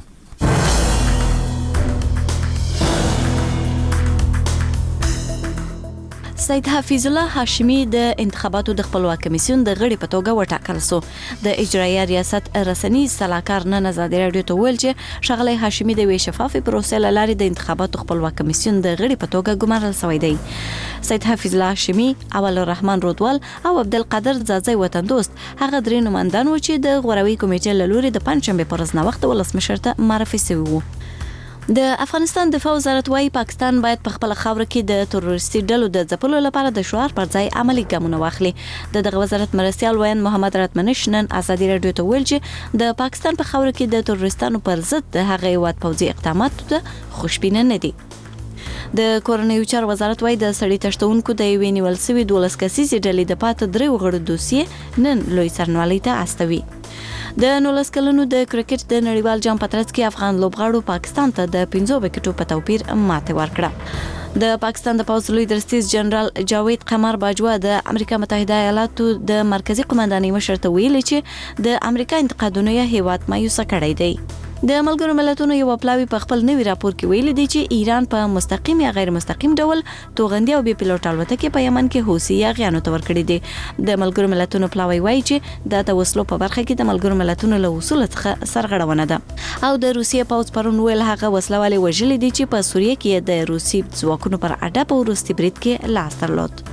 سید حفیظ الله هاشمی د انتخاباتو د خپلواک کمیسیون د غړي په توګه وټاکل شو. د اجرایي ریاست رسنی صلاحکار نن ازادي راډیو ته ویل چې ښاغلی هاشمی د وی شفافي پروسې له لارې د انتخاباتو خپلواک کمیسیون د غړي په توګه ګمارل شوی دی. سید حفیظ الله هاشمی، اول الرحمن رودوال او عبدالقادر زازی وطن دوست هغه درې نمائندان و چې د غوروي کمیټې له لوري د پنځشنبه پر ورځ نوښت ولسمشر ته معرفي شوی وو. د افغانستان دفاع وزارت وايي پاکستان باید په خپل خاور کې د تروریستي ډلو د ځپلو لپاره د شعار پر ځای عملی ګامونه واخلي. د دغه وزارت مرستیال وین محمد راتمنش نن ازادي راډیو ته ویل چې د پاکستان په خاور کې د تروریستانو پر ضد د هغه هیواد پوځي اقداماتو ته خوشبینه نه دي. د کورنیو چارو وزارت وايي د سړي تشتونکو د یوې نیول سوي دولس کسیزې ډلې د پاتې درې غړو دوسیې نن لوی سرنوالۍ ته استوي. د نولس کلونو د کرکټ د نړیوال جام په ترڅ کې افغان لوبغاړو پاکستان ته د پنځو وکټو په توپیر ماته ورکړه. د پاکستان د پوځ لوی درستیز جنرال جاوید قمر باجوا د امریکا متحده ایالاتو د مرکزی قومندانۍ مشر ته ویلي چې د امریکا انتقادونه یې هیواد مایوس کړی دی. د ملګرو ملتونو یو پلاوی په خپل نوي راپور کې ویلي دی چې ایران په مستقیم یا غیر مستقیم ډول توغندي او بي پیلوټ الوتکې په یمن کې حوثي یاغیانو ته ورکړي دي. د ملګرو ملتونو پلاوی وایي چې دا د وسلو په برخه کې د ملګرو ملتونو له اصول څخه سرغړونه ده او د روسیې پوځ پرون ویل هغه وسلوالي وژلي دي چې په سوریه کې د روسي ځواکونو پر اډه په وروستي برید کې لاس درلود.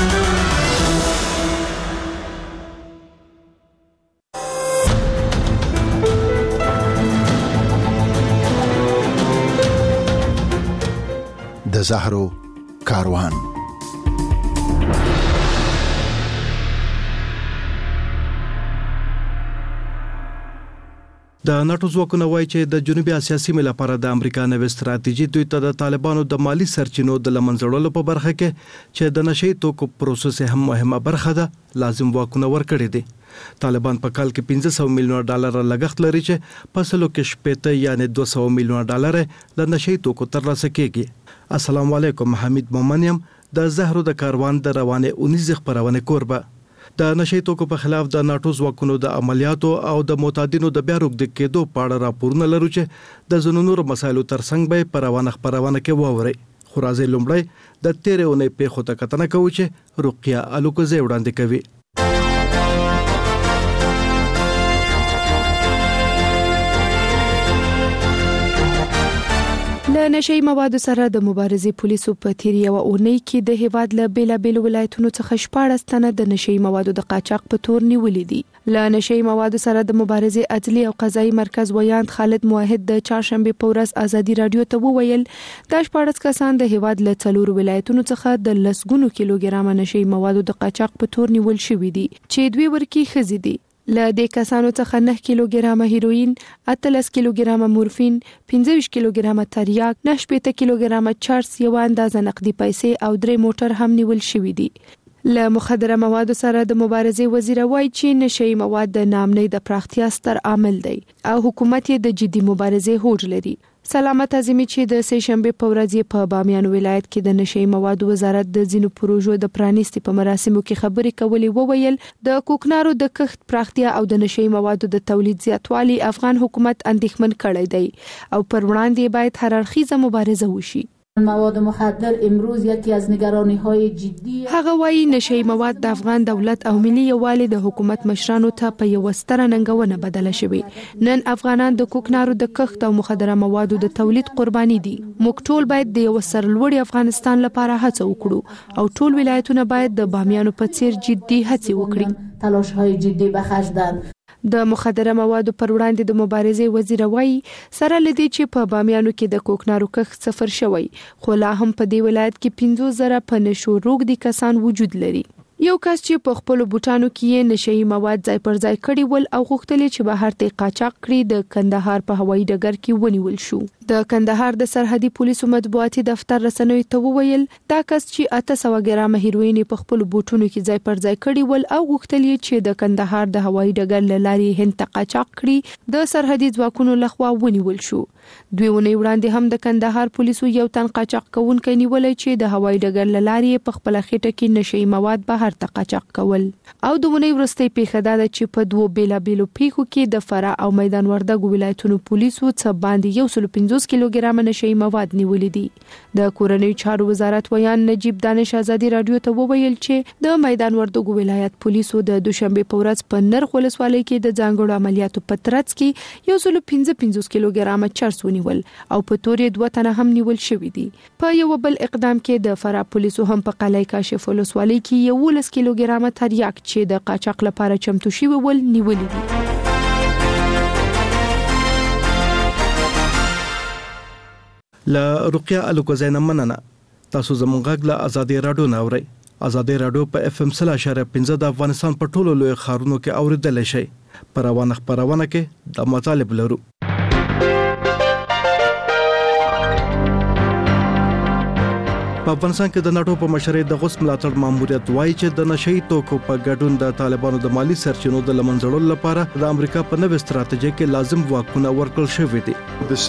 د زهرو کاروان. د ناتو ځواکونه وایي چې د جنوبي اسیا سیمې لپاره د امریکا نوې ستراتیژي دوی ته د طالبانو د مالی سرچینو د لمنځړلو په برخه کې چې د نشئی توکو پروسس هم مهمه برخه ده لازم واکونه ورکړي دي. طالبان په کال کې پنځه سوه میلیونه ډالر لګښت لري چې په سلو کې شپېته یعنی دوه سوه میلیونه ډالر له نشئی توکو ترلاسه کیږي. السلام علیکم، حمید مومنیم د زهرو د کاروان د روانه اونیز خبرونه کوربه. د نشئی توکو په خلاف د ناتو ځواکونو د عملیاتو او د معتادینو د بیا روږدي کېدو په اړه راپورونه لرو چې د ځینو نورو مسایلو ترڅنګ به په روانه خبرونه کې واوري. خو راځي لومړی د تیرې اونۍ پیښو ته کتنه کوو چې رقیه الوکوزی وړاندې کوي. له نشئی موادو سره د مبارزې پولیسو په تیر یو اونۍ کې د هیواد له بیلابیل ولایتونو څخه شپاړس تنه د نشئی موادو د قاچاق په تور نیولې دي. له نشئی موادو سره د مبارزې عدلي او قضایي مرکز ویاند خالد موحد د چهارشنبه په ورځ ازادي رادیو ته وویل دا شپاړس کسان د هیواد له څلور ولایتونو څخه د لسګونو کیلوګرام نشئی موادو د قاچاق په تور نیول شوې دي چې دوی ورکی خزي دي. له دې کسانو څخه نه کیلوګرام هیروین، اتلس کیلوګرام مورفین، پنځه ویشت کیلوګرام تریاک، نه شپېته کیلوګرام چرس، یو اندازه نقدي پیسې او درې موټر هم نیول شوي دي. له مخدره موادو سره د مبارزې وزیر وایي چې نشئی مواد د نامنۍ د پراختیا ستر عامل دی او حکومت یې د جدي مبارزې هوډ لري. سلامت اعظمي چې د سه شنبه په ورځ په بامیان ولایت کې د نشئی موادو وزارت د زینو پروژو د پرانیستي په مراسمو کې خبرې کولې وویل د کوکنارو د کښت پراختیا او د نشئی موادو د تولید زیاتوالی افغان حکومت اندېښمن کړی دی او پر وړاندې باید هر اړخیزه مبارزه وشي. مواد مخدر امروز یکی از نگرانی‌های جدی هغه وایي نشئی مواد د افغان دولت او ملي یووالي د حکومت مشرانو ته په یو ستره ننګونه بدله شوی. نن افغانان د کوکنارو د کښت او مخدره موادو د تولید قرباني دي. موږ ټول باید د یو سرلوړي افغانستان لپاره هڅه وکړو او ټول ولایتونه باید د بامیانو په څیر جدي هڅې وکړي. تلاش‌های جدي به خرج دادن. د مخدره موادو پر وړاندې د مبارزې وزیر وایي سره لدی چې په بامیانو کې د کوکنارو کښت صفر شوی خو لا هم په دې ولایت کې پنځوس زره په نشو روږدي کسان وجود لري. یو کس چې په خپل بوټانو کې نشئی مواد ځای پر ځای کړي ول او غوښتل چې بهر ته قاچاق کړي د کندهار په هوایي ډګر کې ونیول شو. د کندهار د سرحدي پولیسو مطبوعاتي دفتر رسنوي ته وویل دا کس چې اته سوه ګرامه هیروین په خپل بوټونو کې ځای پر ځای کړي ول او غوښتل چې د کندهار د هوایي ډګر لارې هند ته قاچاق کړي د سرحدي ځواکونو لخوا ونیول شو. دوی ونی وړاندې هم د کندهار پولیسو یو تن قاچاق کوونکی نیولای چې د هوایي ډګر لارې په خپل خېټه کې نشئی مواد بهر ته قاچاق کول. او د ونی ورستۍ پیښه ده چې په دوه بیلابیلو پیښو کې د فراه او میدان وردګو ولایتونو پولیسو څخه باندې یو سل پنځوس کیلوګرام نشئی مواد نیولې دي. د کورنۍ چارو وزارت ویان نجیب دانش ازادي رادیو ته وویل چې د میدان وردګو ولایت پولیسو د دوشنبه په ورځ په نرخ ولسوالۍ کې د ځانګړو عملیاتو په ترڅ کې یو سل پنځه پنځوس کیلوګرام چرس ونیول او په تورې دوه تنه هم نیول شوی دي. په یو بل اقدام کې د فراه پولیسو هم په قلعه کاشف ولسوالۍ کې یو لس کیلوګرام تریاک چې د قاچاق لپاره چمتو شوی ول نیولې دي. لا رقیه الکوزین مننه تاسو زموږ غږ له ازادي رادیو نه اورئ. ازادي رادیو په اف ام صلا اشاره پنځه د افغانستان په ټولو لوی ښارونو کې اوریدل شي. پر روانه خبرونه کې د مطالب لرو. په افغانستان کې د ناتو په مشرۍ د غوس ملاتړ ماموریت وایي چې د نشئی توکو په ګډون د طالبانو د مالی سرچینو د لمنځړلو لپاره د امریکا په نوې ستراتیژي کې لازم واکونه ورکړل شوي دي.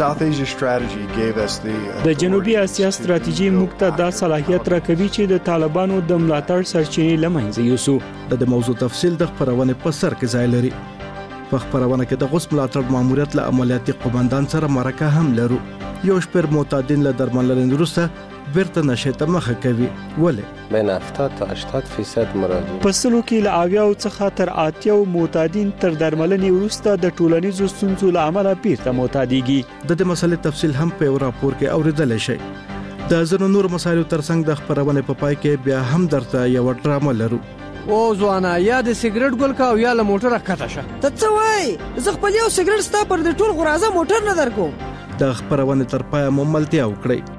د جنوبي اسیا ستراتیژي موږ ته دا صلاحیت راکوي چې د طالبانو د ملاتړ سرچینې لمنځه یوسو. د موضوع تفصیل د خبرونه په سر کې ځای لري. په خبرونه کې د غوس ملاتړ ماموریت له عملیاتي قومندان سره مرکه هم لرو. یو شپږ معتادین له درملنې وروسته بیرته نشي ته مخه کوي. ولې بین هفتاد تا هشتاد فیصد مراجع په سلو کې له اویاو څخه تر اتیاو معتادین تر درملنې وروسته د ټولنیزو ستونزو له امله بیرته معتادیږي. د دې مسلې تفصیل هم په راپور کې اوریدل شي. د زنو نور مسایلو ترڅنګ د خبرونه په پای کې بیا هم درته یو ډرامه لرو. او ځوانا یا د سیګریټ ګل کا او یا له موټر کته شه. ته څه وای زه خپل یو سیګریټ ستا پر د ټول غرازه موټر نه درکوم. د خبرونه تر پای مو ملتیا وکړئ.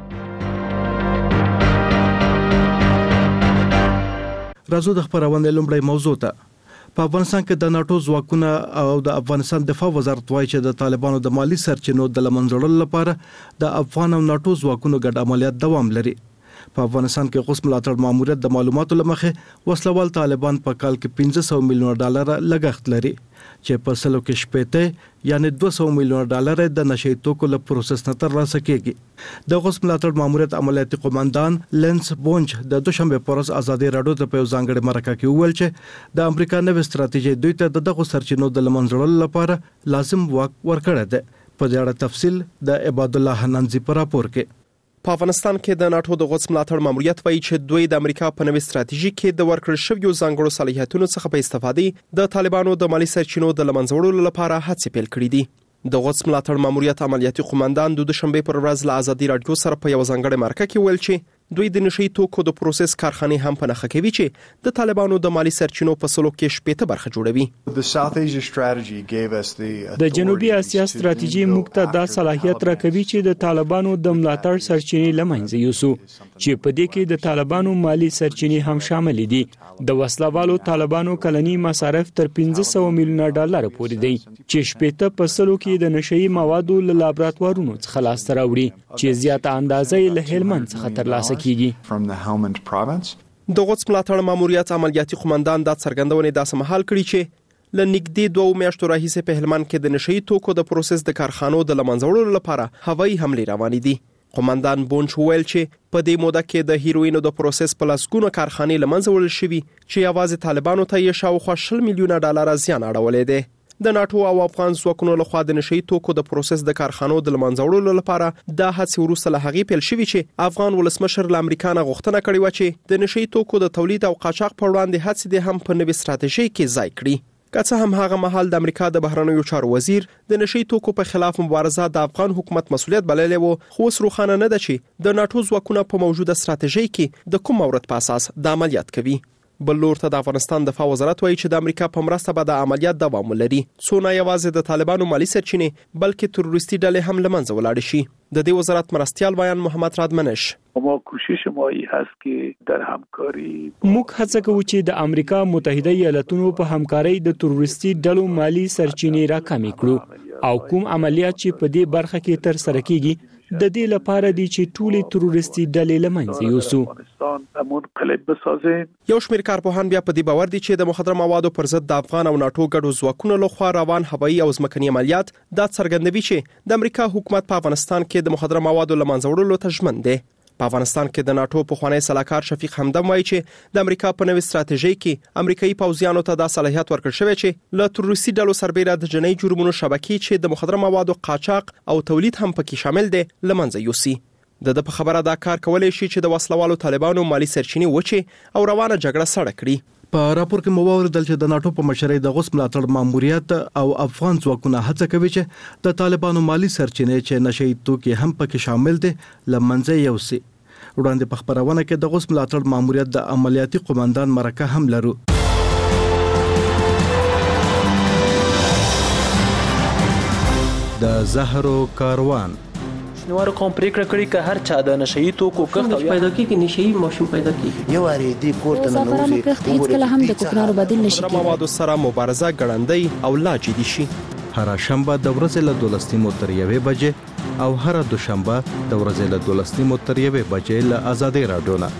راځو د خبرونه لومړی موضوع ته. په افغانستان کې د ناتو ځواکونه او د افغانستان دفاع وزارت وایي چې د طالبانو د مالی سرچینو د لمنځړلو لپاره د افغان او ناتو ځواکونو ګډ عملیات دوام لري. په افغانستان کې غوس ملاتړ ماموریت د معلوماتو لمخې وسلوال طالبان په کال کې پنځه سوه میلیون ډالر لګښت لري چې په سلو کې شپېته یعنی دوه سوه میلیون ډالر د نشئی توکو له پروسس نه ترلاسه کیږي. د غوس ملاتړ ماموریت عملیاتي قومندان لینس بونج د دوشنبه په ورځ ازادي رادیو ته په ځانګړي مرکه کې وویل چې د امریکا نوې ستراتیژي دوی ته د دغه سرچینو د لمنځړلو لپاره لازم واک ورکړی دی. په دې اړه تفصیل د عباد الله حنانزي په راپور کې. په افغانستان کې د ناتو د غوس ملاتړ ماموریت وایي چې دوی د امریکا په نوې ستراتیژي کې د ورکړل شویو ځانګړو صلاحیتونو څخه په استفادې د طالبانو د مالی سرچینو د لمنځه لپاره هڅې پیل کړې دي. د غوس ملاتړ ماموریت عملیاتي قومندان د دوشنبه پر ورځ له ازادي رادیو سره په یو ځانګړي مرکه کې ویل چې دوی د نشئی توکو د پروسس کارخانه هم په نخښه کوي چې د طالبانو د مالی سرچینو په سلو کې شپېته برخه جوړوي. د جنوبي اسیا ستراتیژي موږ ته دا صلاحیت راکوي چې د طالبانو د ملاتړ سرچینې لمنځه یوسو چې په دې کې د طالبانو مالی سرچینې هم شامل دي. د وسلوالو طالبانو کلنی مصارف تر پنځه سوه میلیونه ډالر پورې دي چې شپېته په سلو کې د نشئی موادو له لابراتوارونو څخه لاسته راوړي چې زیاته اندازه له هلمند څخه ترلاسه کیږي. د غوڅ ملاتړ ماموریت عملیاتي قومندان دا څرګندونې داسې مهال کړي چې ل نږدې دوه میاشتو راهیسې په هلمند کې د نشئی توکو د پروسس د کارخانو د لمنځوړلو لپاره هوایي حملې روانې دي. قومندان بونچ ویل چې په دې موده کې د هیروینو د پروسس په لسګونو کارخانې لمنځه وړل شوي چې یوازې طالبانو ته یې شاوخوا شل میلیونه ډالر زیان اړولی دی. د ناتو او افغان ځواکونو لخوا د نشئی توکو د پروسس د کارخانو د لمنځوړلو لپاره د هڅې وروسته له هغې پیل شوي چې افغان ولسمشر له امریکا نه غوښتنه کړې وه چې د نشئی توکو د تولید او قاچاق پر وړاندې هڅې دې هم په نوې ستراتیژۍ کې ځای کړي. که څه هم هغه مهال د امریکا د بهرنیو چارو وزیر د نشئی توکو په خلاف مبارزه د افغان حکومت مسؤلیت بللی و، خو اوس روښانه نه ده چې د ناتو ځواکونه په موجوده ستراتیژۍ کې د کوم مورد په اساس د عملیات کوي. بل لور ته د افغانستان دفاع وزارت وایي چې د امریکا په مرسته به د عملیات دوام ولري، څو نه یوازې د طالبانو مالی سرچینې بلکې تروریستي ډلې هم له منځه ولاړې شي. د دې وزارت مرستیال بیان محمد رادمنش: ما کوشش ما این هست که در همکاری موږ هڅه کوو چې د امریکا متحده ایالاتونو په همکارۍ د تروریستي ډلو مالی سرچینې راکمې کړو او کوم عملیات چې په دې برخه کې تر سره کیږي د دې لپاره دي چې ټولې تروریستي ډلې له منځه یوسو. یو شمېر کارپوهان بیا په دې باور دي چې د مخدره موادو پر ضد د افغان او ناتو ګډو ځواکونو لخوا روان هوایي او ځمکني عملیات دا څرګندوي چې د امریکا حکومت په افغانستان کې د مخدره موادو له منځه وړلو ته ژمن دی. په افغانستان کې د ناتو پخوانی سلاکار شفیق حمدم وایي چې د امریکا په نوې ستراتیژۍ کې امریکایي پوځیانو ته دا صلاحیت ورکړل شوی چې له تروریستي ډلو سربېره د جنایي جرمونو شبکې چې د مخدره موادو قاچاق او تولید هم پکې شامل دي له منځه یوسي. د د په خبره دا کار کولای شي چې د وسلوالو طالبانو مالی سرچینې وچې او روانه جګړه سړه کړي. په راپور کې موارد چې د ناتو په مشرۍ د غوث ملاتړ ماموریت او افغان ځواکونه هڅه کوي چې د طالبانو مالی سرچینې چې نشئی توکي هم پکې شامل دي لمنځه یوسي. وړاندې په خبرونه کې د غوث ملاتړ ماموریت د عملیاتي قومندان مرکه هم لرو. د زهرو کاروان شنوار قوم پریکړه کړې چې هر چا د نشئی توکو کښت پیدا کیږي، نشئی ماشوم پیدا کیږي. یو اړ دې کوټه نه نوځي هیڅ کله هم د کوکنارو بدیل نشي کېدای. موادو سره مبارزه ګړندۍ او لا جدي شي. هر شنبه د ورځې له دولس نیمو تر یوې بجې او هر دوشنبه د ورځې له دولس نیمو تر یوې بجې له آزادۍ راډیو نه.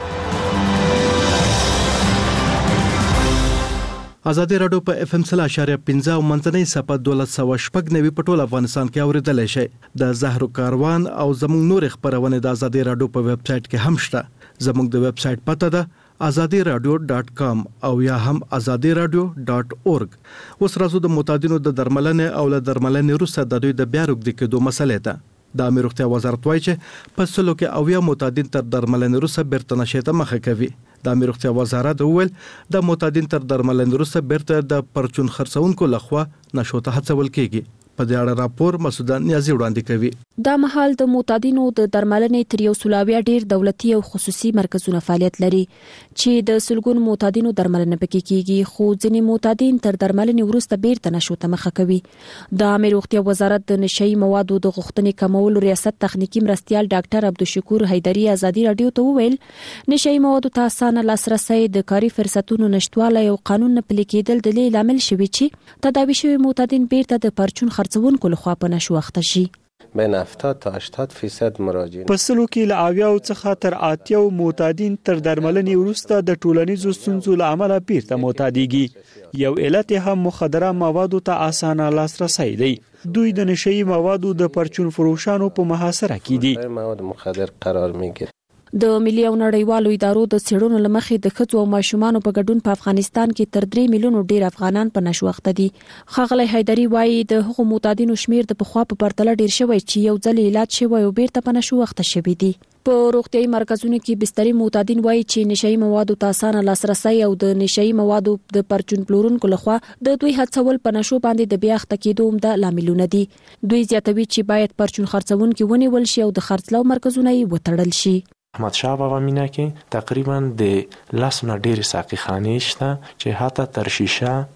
آزادۍ راډیو په اف ام سل اشاریه پنځه او منځنۍ صفه دولس سوه شپږ نوي په ټول افغانستان کې اوریدلی شي. د زهرو کاروان او زموږ نور خبرونه د آزادۍ راډیو په ویب سټ کې هم شته. زموږ د ویب سټ پته ده آزادی رادیو ډاټ کام او یا هم آزادی رادیو ډاټ اورګ. اوس راځو د معتادینو د درملنې او له درملنې وروسته د دوی د بیا رغېدو کېدو مسلې ته. د امیر روغتیا وزارت وایي چې په سلو کې اویا معتادین تر درملنې وروسته بیرته نشې ته مخه کوي. د امیر روغتیا وزارت وویل د معتادین تر درملنې وروسته بیرته د پرچون خرڅونکو لخوا نشو ته هڅول کیږي. په دې اړه راپور مسعوده نیازي وړاندې کوي. دا مهال د معتادینو د درملنې تر یو سلاویا ډیر دولتي او خصوصي مرکزونه فعالیت لري چې د سلګون معتادینو درملنه پکې کیږي، خو ځینې معتادین تر درملنې وروسته بیرته نشو ته مخه کوي. د امیر روغتیا وزارت د نشئی موادو د غوښتنې کمولو ریاست تخنیکی مرستیال ډاکټر عبدالشکور حیدری آزادی رادیو ته وویل نشئی موادو ته اسانه لاسرسي، د کاري فرصتونو نشټوالی او قانون نه پلي کېدل د دې لامل شوي چې تداوي شوي معتادین بیرته د پرچون خرڅونکو لخوا په نشو اخته شي. بین هفتاد تا هشتاد فیصد مراجعین په سلو کې له اویاو څخه تر اتیاو معتادین تر درملنې وروسته د ټولنیزو ستونزو له امله بیرته معتادیږي. یو علت هم مخدره موادو ته اسانه لاسرسی دی. دوی د نشئی موادو د پرچون فروشانو په محاصره کې دي. مواد مخدر قرار میگیرد. د ملي او نړیوالو ادارو د څېړنو لمخې د ښځو او ماشومانو په ګډون په افغانستان کې تر درې میلیونو ډیر افغانان په نشو اخته دي. ښاغلی حیدری وایي د هغو معتادینو شمیر د پخوا په پرتله ډیر شوی چې یو ځل علاج شوی او بیرته په نشو اخته شوي دي. په روغتیايي مرکزونو کې بستري معتادین وایي چې نشئی موادو ته اسانه لاسرسی او د نشئی موادو د پرچون پلورونکو لخوا د دوی هڅول په نشو باندې د بیا اخته کېدو عمده لاملونه دي. دوی زیاتوي چې باید پرچون خرڅونکي ونیول شي او د خرڅلاو مرکزونه یې وتړل شي. احمد شاه بابا مینه کې تقریبا د لاس نه ډېر ساقي خانې شته چې حتی تر شیشه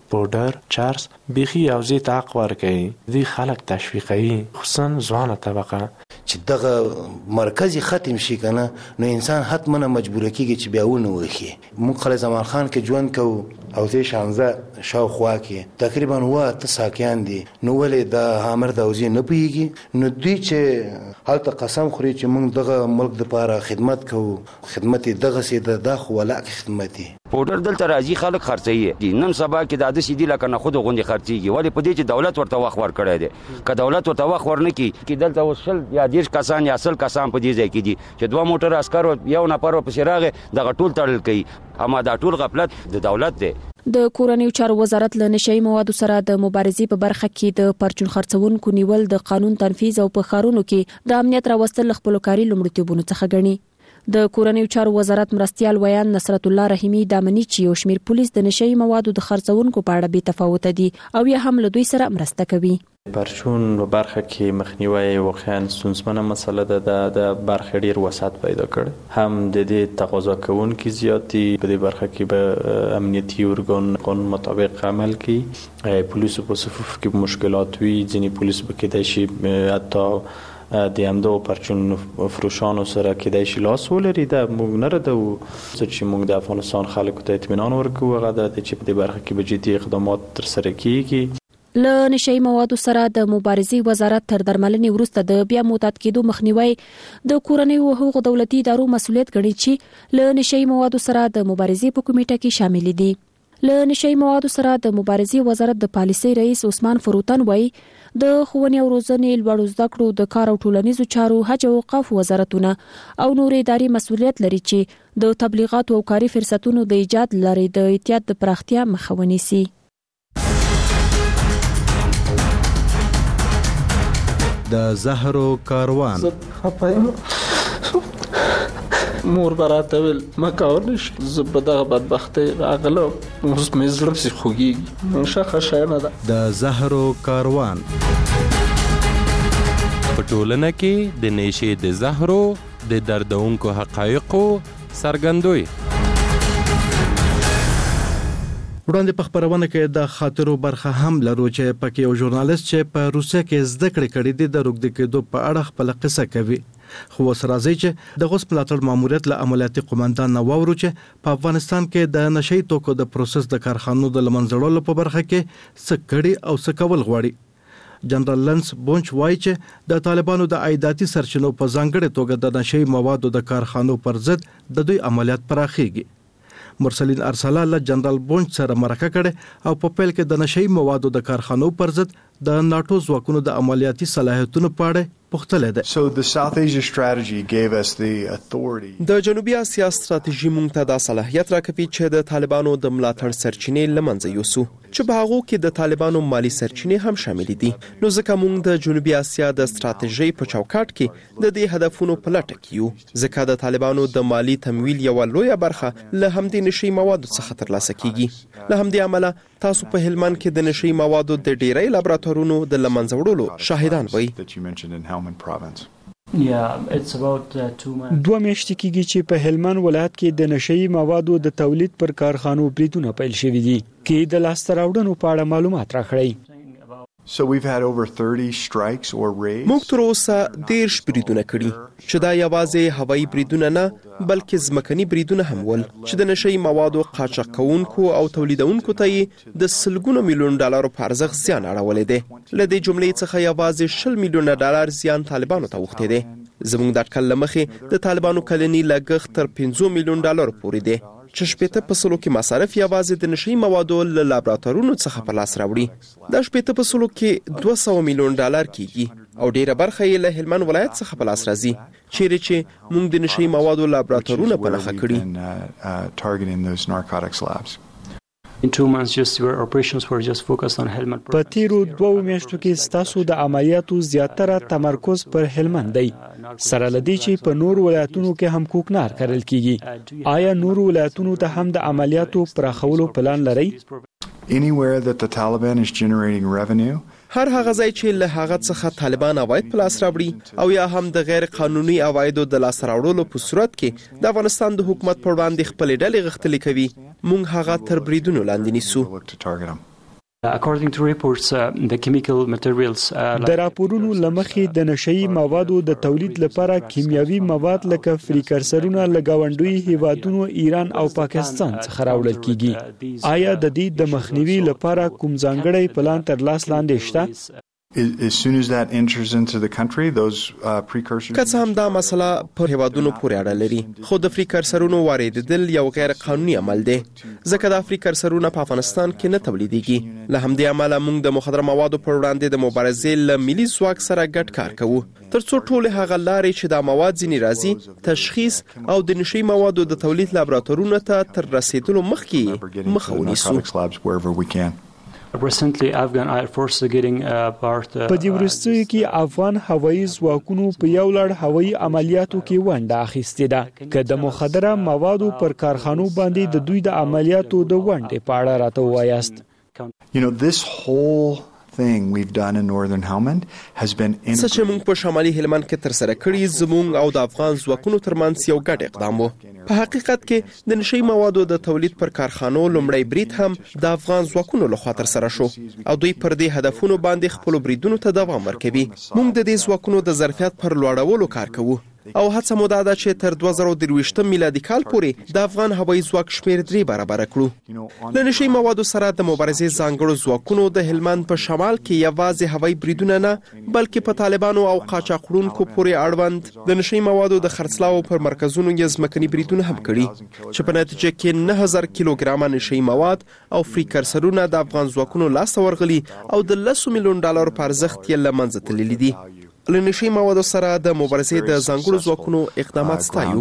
پودر چرس بيخي او زي تعق ورکوي دي خلک تشویقوي خصوصا ځوانه طبقه چې دغه مرکزي ختم شي کنه نو انسان حتما مجبور کیږي چې بیا ونه وخی مونږ خلک زمان خان کې ژوند کو او زه شانزه شاوخوا کې تقریبا وا تساکیان دي نو ولې د هامر د اوزي نه پیږي نو دوی چې حالت قسم خوري چې مونږ دغه ملک لپاره خدمت کوو خدمت دغه سي د داخ ولا خدمتي پودر دلته راځي خلک خرڅي نن سبا کې د عادي سي دي لکه نه خود غوندي خرڅيږي ولی په دې چې دولت ورته وخت ور کړی دی که دولت ورته وخت ورنه کی کې دلته وسل یا دیش کسان یا اصل کسان په دې ځای کې دي چې دوه موټر عسكر یو نفر په سراغه دغه ټول تړل کوي اما دا ټول غفلت د دولت دی د کورنیو چارو وزارت له نشئی موادو سره د مبارزې په برخه کې د پرچون خرڅونکو نیول د قانون تنفيذ او په خارونو کې د امنیت راوستل خپل کاری لومړیتوبونو څخه ګڼي د کورنیو چارو وزارت مرستيال ویان نصرت الله رحیمی د منی چې یو شمیر پولیس د نشئی موادو د خرڅونکو په اړه به تفاوت دي او یا هم له دوی سره مرسته کوي پرچون په برخه کې مخنیوي واقعا ستونزمنه مسله ده د برخه ډیر وسعت پیدا کړ هم د دې تقاضا کوونکي زیاتی په دې برخه کې به امنیتي ارګان قانون مطابق عمل کوي پولیس په صفوف کې مشکلات وي ځینې پولیس به کېدای شي حتی د امدو پرچون فروشانو سره کېدای شي لاس ولري دا موږ نه ردو چې موږ د افغانستان خلکو ته اطمینان ورکوو هغه د چې په دې برخه کې به جدي اقدامات ترسره کیږي له نشئی موادو سره د مبارزې وزارت تر درملنې وروسته د بیا معتاد کېدو مخنیوي د کورنیو حقوق دولتي ادارو مسؤلیت ګڼي چې له نشئی موادو سره د مبارزې په کمیټه کې شامل دي له نشئی موادو سره د مبارزې وزارت د پالیسي رئیس عثمان فروتن وایي د ښوونې او روزنې لوړو زده کړو د کار او ټولنیزو چارو حج او اوقاف وزارتونه او نور اداري مسؤلیت لري چې د تبلیغات او کاري فرصتونو د ایجاد لري د احتیاط د پراختیا مخه ونیسي د زهرو کاروان مور براته ول ما کولش زبدغه بدبخته راغله اوس مې زړه سي خوږي مشه خشانه ده د زهرو کاروان په ټولنه کې د نشي د زهرو د دردونکو حقایقو سرګندوي وړاندې په خبرونه کې د خاطرو برخه هم لرو چې پکې یو ژورنالیست چې په روسیه کې زده کړې کړې دي د روغ د کېدو په اړه خپل قصه کوي خو سره ځي چې د غوس ملاتړ ماموریت له عملیاتي قومندان نو ورو چې په افغانستان کې د نشئی توکو د پروسس د کارخانو د لمنځړلو په برخه کې سکړی او سکول غواړي جنرال لنس بونچ وایي چې د طالبانو د عایداتي سرچینو په ځانګړي توګه د نشئی موادو د کارخانو پر ضد د دوی عملیات پراخيږي مرسلین ارسلا له جنرال بونچ سره مرکه کړي او په پیل کې د نشئی موادو د کارخانو پر ضد د ناتو ځواکونو د عملیاتي صلاحیتونو په اړه پختله ده. So the South Asia strategy gave us the authority. د جنوبي اسیا ستراتیژي مونږ ته د صلاحیت راکوي چې د طالبانو د ملاتړ سرچینې لمنځه یوسو چې په هغه کې د طالبانو مالی سرچینې هم شامل دي. نو ځکه مونږ د جنوبي اسیا د ستراتیژي په چوکاټ کې د دې هدفونو په لټه کې یو. ځکه د طالبانو د مالی تمویل یو لویه برخه له همدې نشئی موادو څخه ترلاسه کیږي. له همدې عمله تاسو په هلمند کې د نشئی موادو د ډیری لابراتوارونو د لمنځه وړلو شاهدان وئ. دوه میاشتې کېږي چې په هلمند ولایت کې د نشئی موادو د تولید پر کارخانو بریدونه پیل شوي دي کې د لاسته راوړنو په اړه معلومات راکړئ. So we've had over thirty strikes or raids. موږ تر اوسه دیرش بریدونه کړي چې دا یوازې هوایي بریدونه نه بلکې ځمکني بریدونه هم ول چې د نشئی موادو قاچاق کوونکو او تولیدونکو ته د سلګونو میلیون ډالر په ارزښت زیان اړولې دي. له دې جملې څخه یوازې شل میلیونه ډالر زیان طالبانو ته وخته دي. زموږ د اټکل لمخې د طالبانو کلنی لګښت تر پنځه میلیون ډالر پورې دي. چې شپېته په سلو کې مصارف یوازې د نشئی موادو له لابراتوارونو څخه په لاس راوړي. دا شپېته په سلو کې دوه سوه میلیون ډالر کیږي او ډیره برخه یې له هلمند ولایت څخه په لاس راځي چیرې چې موږ د نشئی موادو لابراتوارونه په نښه کړي. In two months just your operations were just focused on Helmand. په تیرو دوه میاشتو کې ستاسو د عملیاتو زیاتره تمرکز پر هلمند دی. سره لدی چې په نور ولایتونو کې هم کوکنار کړل کیږي. آیا نور ولایتونو ته هم د عملیاتو پراخولو پلان لرئ؟ Anywhere that the Taliban is generating revenue. هر هغه ځای چې له هغه څخه طالبان عواید په لاس راوړي او یا هم د غیر قانوني عوایدو د لاس راوړلو په صورت کې د افغانستان د حکومت پر وړاندې خپل ډلې غښتلې کوي، موږ هغه تر بریدونو لاندې نیسو. According to reports, uh, the chemical materials د راپورونو لمخې د نشئی موادو د تولید لپاره کیمیاوي مواد لکه فریکرسرونه لګاونډوي هیوادونو ایران او پاکستان څخه راوړل کیږي. آیا د دې د مخنیوي لپاره کوم ځانګړی پلان تر لاس لاندې شته؟ As soon as that enters into the country, those uh, precursors. که څه هم دا مسله پر هیوادونو پورې اړه لري، خو د فریکرسرونو واردېدل یو غیر قانوني عمل دی، ځکه دا فریکرسرونه په افغانستان کې نه تولیدېږي. له همدې امله موږ د مخدره موادو پر وړاندې د مبارزې له ملي ځواک سره ګډ کار کوو، ترڅو ټول هغه لارې چې دا مواد ځینې راځي تشخیص او د نشئی موادو د تولید لابراتورونو ته تر رسیدلو مخکې مخه ونیسو. Recently, Afghan Air Force getting uh, part. په دې وروستیو کې افغان هوایي ځواکونو په یو لړ هوایي عملیاتو کې ونډه اخیستې ده. که د مخدره موادو پر کارخانو باندې د دوی د عملیاتو د ونډې په اړه راته ووایاست. You know, this whole thing we've done in northern Helmand has been څه چې موږ په شمالي هلمند کې تر سره کړی زموږ او د افغان ځواکونو ترمنځ یو ګډ اقدام وو. په حقیقت کې د نشئی موادو د تولید پر کارخانو لومړی برید هم د افغان ځواکونو لخوا تر سره شو او دوی پر دې هدفونو باندې خپل بریدونو ته دوام ورکوي. موږ د دې ځواکونو د ظرفیت پر لوړولو کار کوو او هڅه مو دا ده چې تر دوه زره درویشتم میلادي کال پورې د افغان هوایي ځواک شمیر درې برابر کړو. له نشئی موادو سره د مبارزې ځانګړو ځواکونو د هلمند په شمال کې یوازې هوایي بریدونه نه بلکې په طالبانو او قاچاقړونکو پورې اړوند د نشئی موادو د خرڅلاو پر مرکزونو یې ځمکني بریدونه هم کړي چې په نتیجه کې نه هزار کیلوګرامه نشئی مواد او فریکرسرونه د افغان ځواکونو لاسته ورغلي او د لسو میلیون ډالر په ارزښت یې له منځه تللي دي. له نشئی موادو سره د مبارزې د ځانګړو ځواکونو اقدامات ستایو.